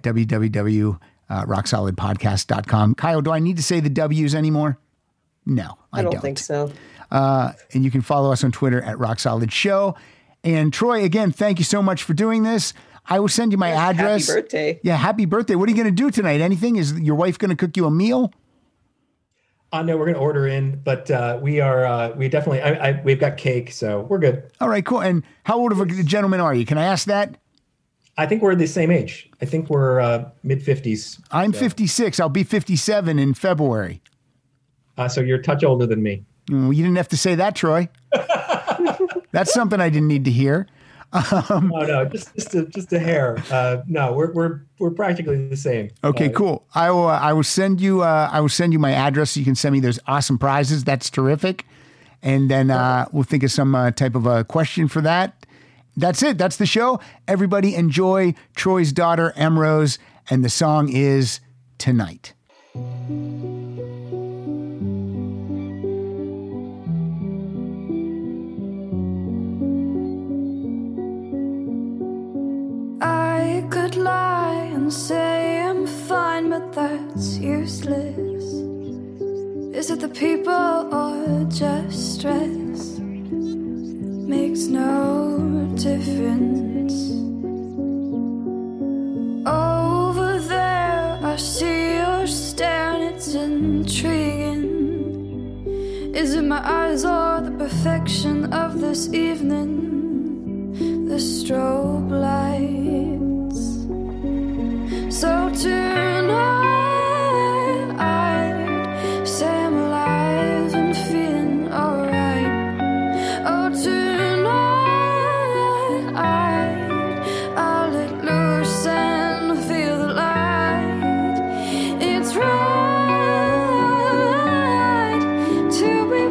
[SPEAKER 2] www.rocksolidpodcast.com. Kyle, do I need to say the W's anymore? No, I don't
[SPEAKER 3] think so.
[SPEAKER 2] And you can follow us on Twitter at RockSolidShow. And Troy, again, thank you so much for doing this. I will send you my address.
[SPEAKER 3] Happy birthday.
[SPEAKER 2] Yeah, happy birthday. What are you going to do tonight? Anything? Is your wife going to cook you a meal?
[SPEAKER 4] No, we're going to order in, but we've got cake, so we're good.
[SPEAKER 2] All right, cool. And how old of a gentleman are you? Can I ask that?
[SPEAKER 4] I think we're the same age. I think we're mid-50s.
[SPEAKER 2] I'm 56. I'll be 57 in February.
[SPEAKER 4] So you're a touch older than me.
[SPEAKER 2] You didn't have to say that, Troy. That's something I didn't need to hear.
[SPEAKER 4] No, just a hair. No, we're practically the same.
[SPEAKER 2] Okay, cool. I will send you my address so you can send me those awesome prizes. That's terrific. And then we'll think of some type of a question for that. That's it. That's the show. Everybody enjoy Troy's daughter, M Rose, and the song is Tonight.
[SPEAKER 12] I could lie and say I'm fine, but that's useless. Is it the people or just stress? Makes no difference. Over there I see you're staring, it's intriguing. Is it my eyes or the perfection of this evening? The strobe lights. So tonight I'd say I'm alive and feeling alright. Oh, tonight I'll let loose and feel the light. It's right to be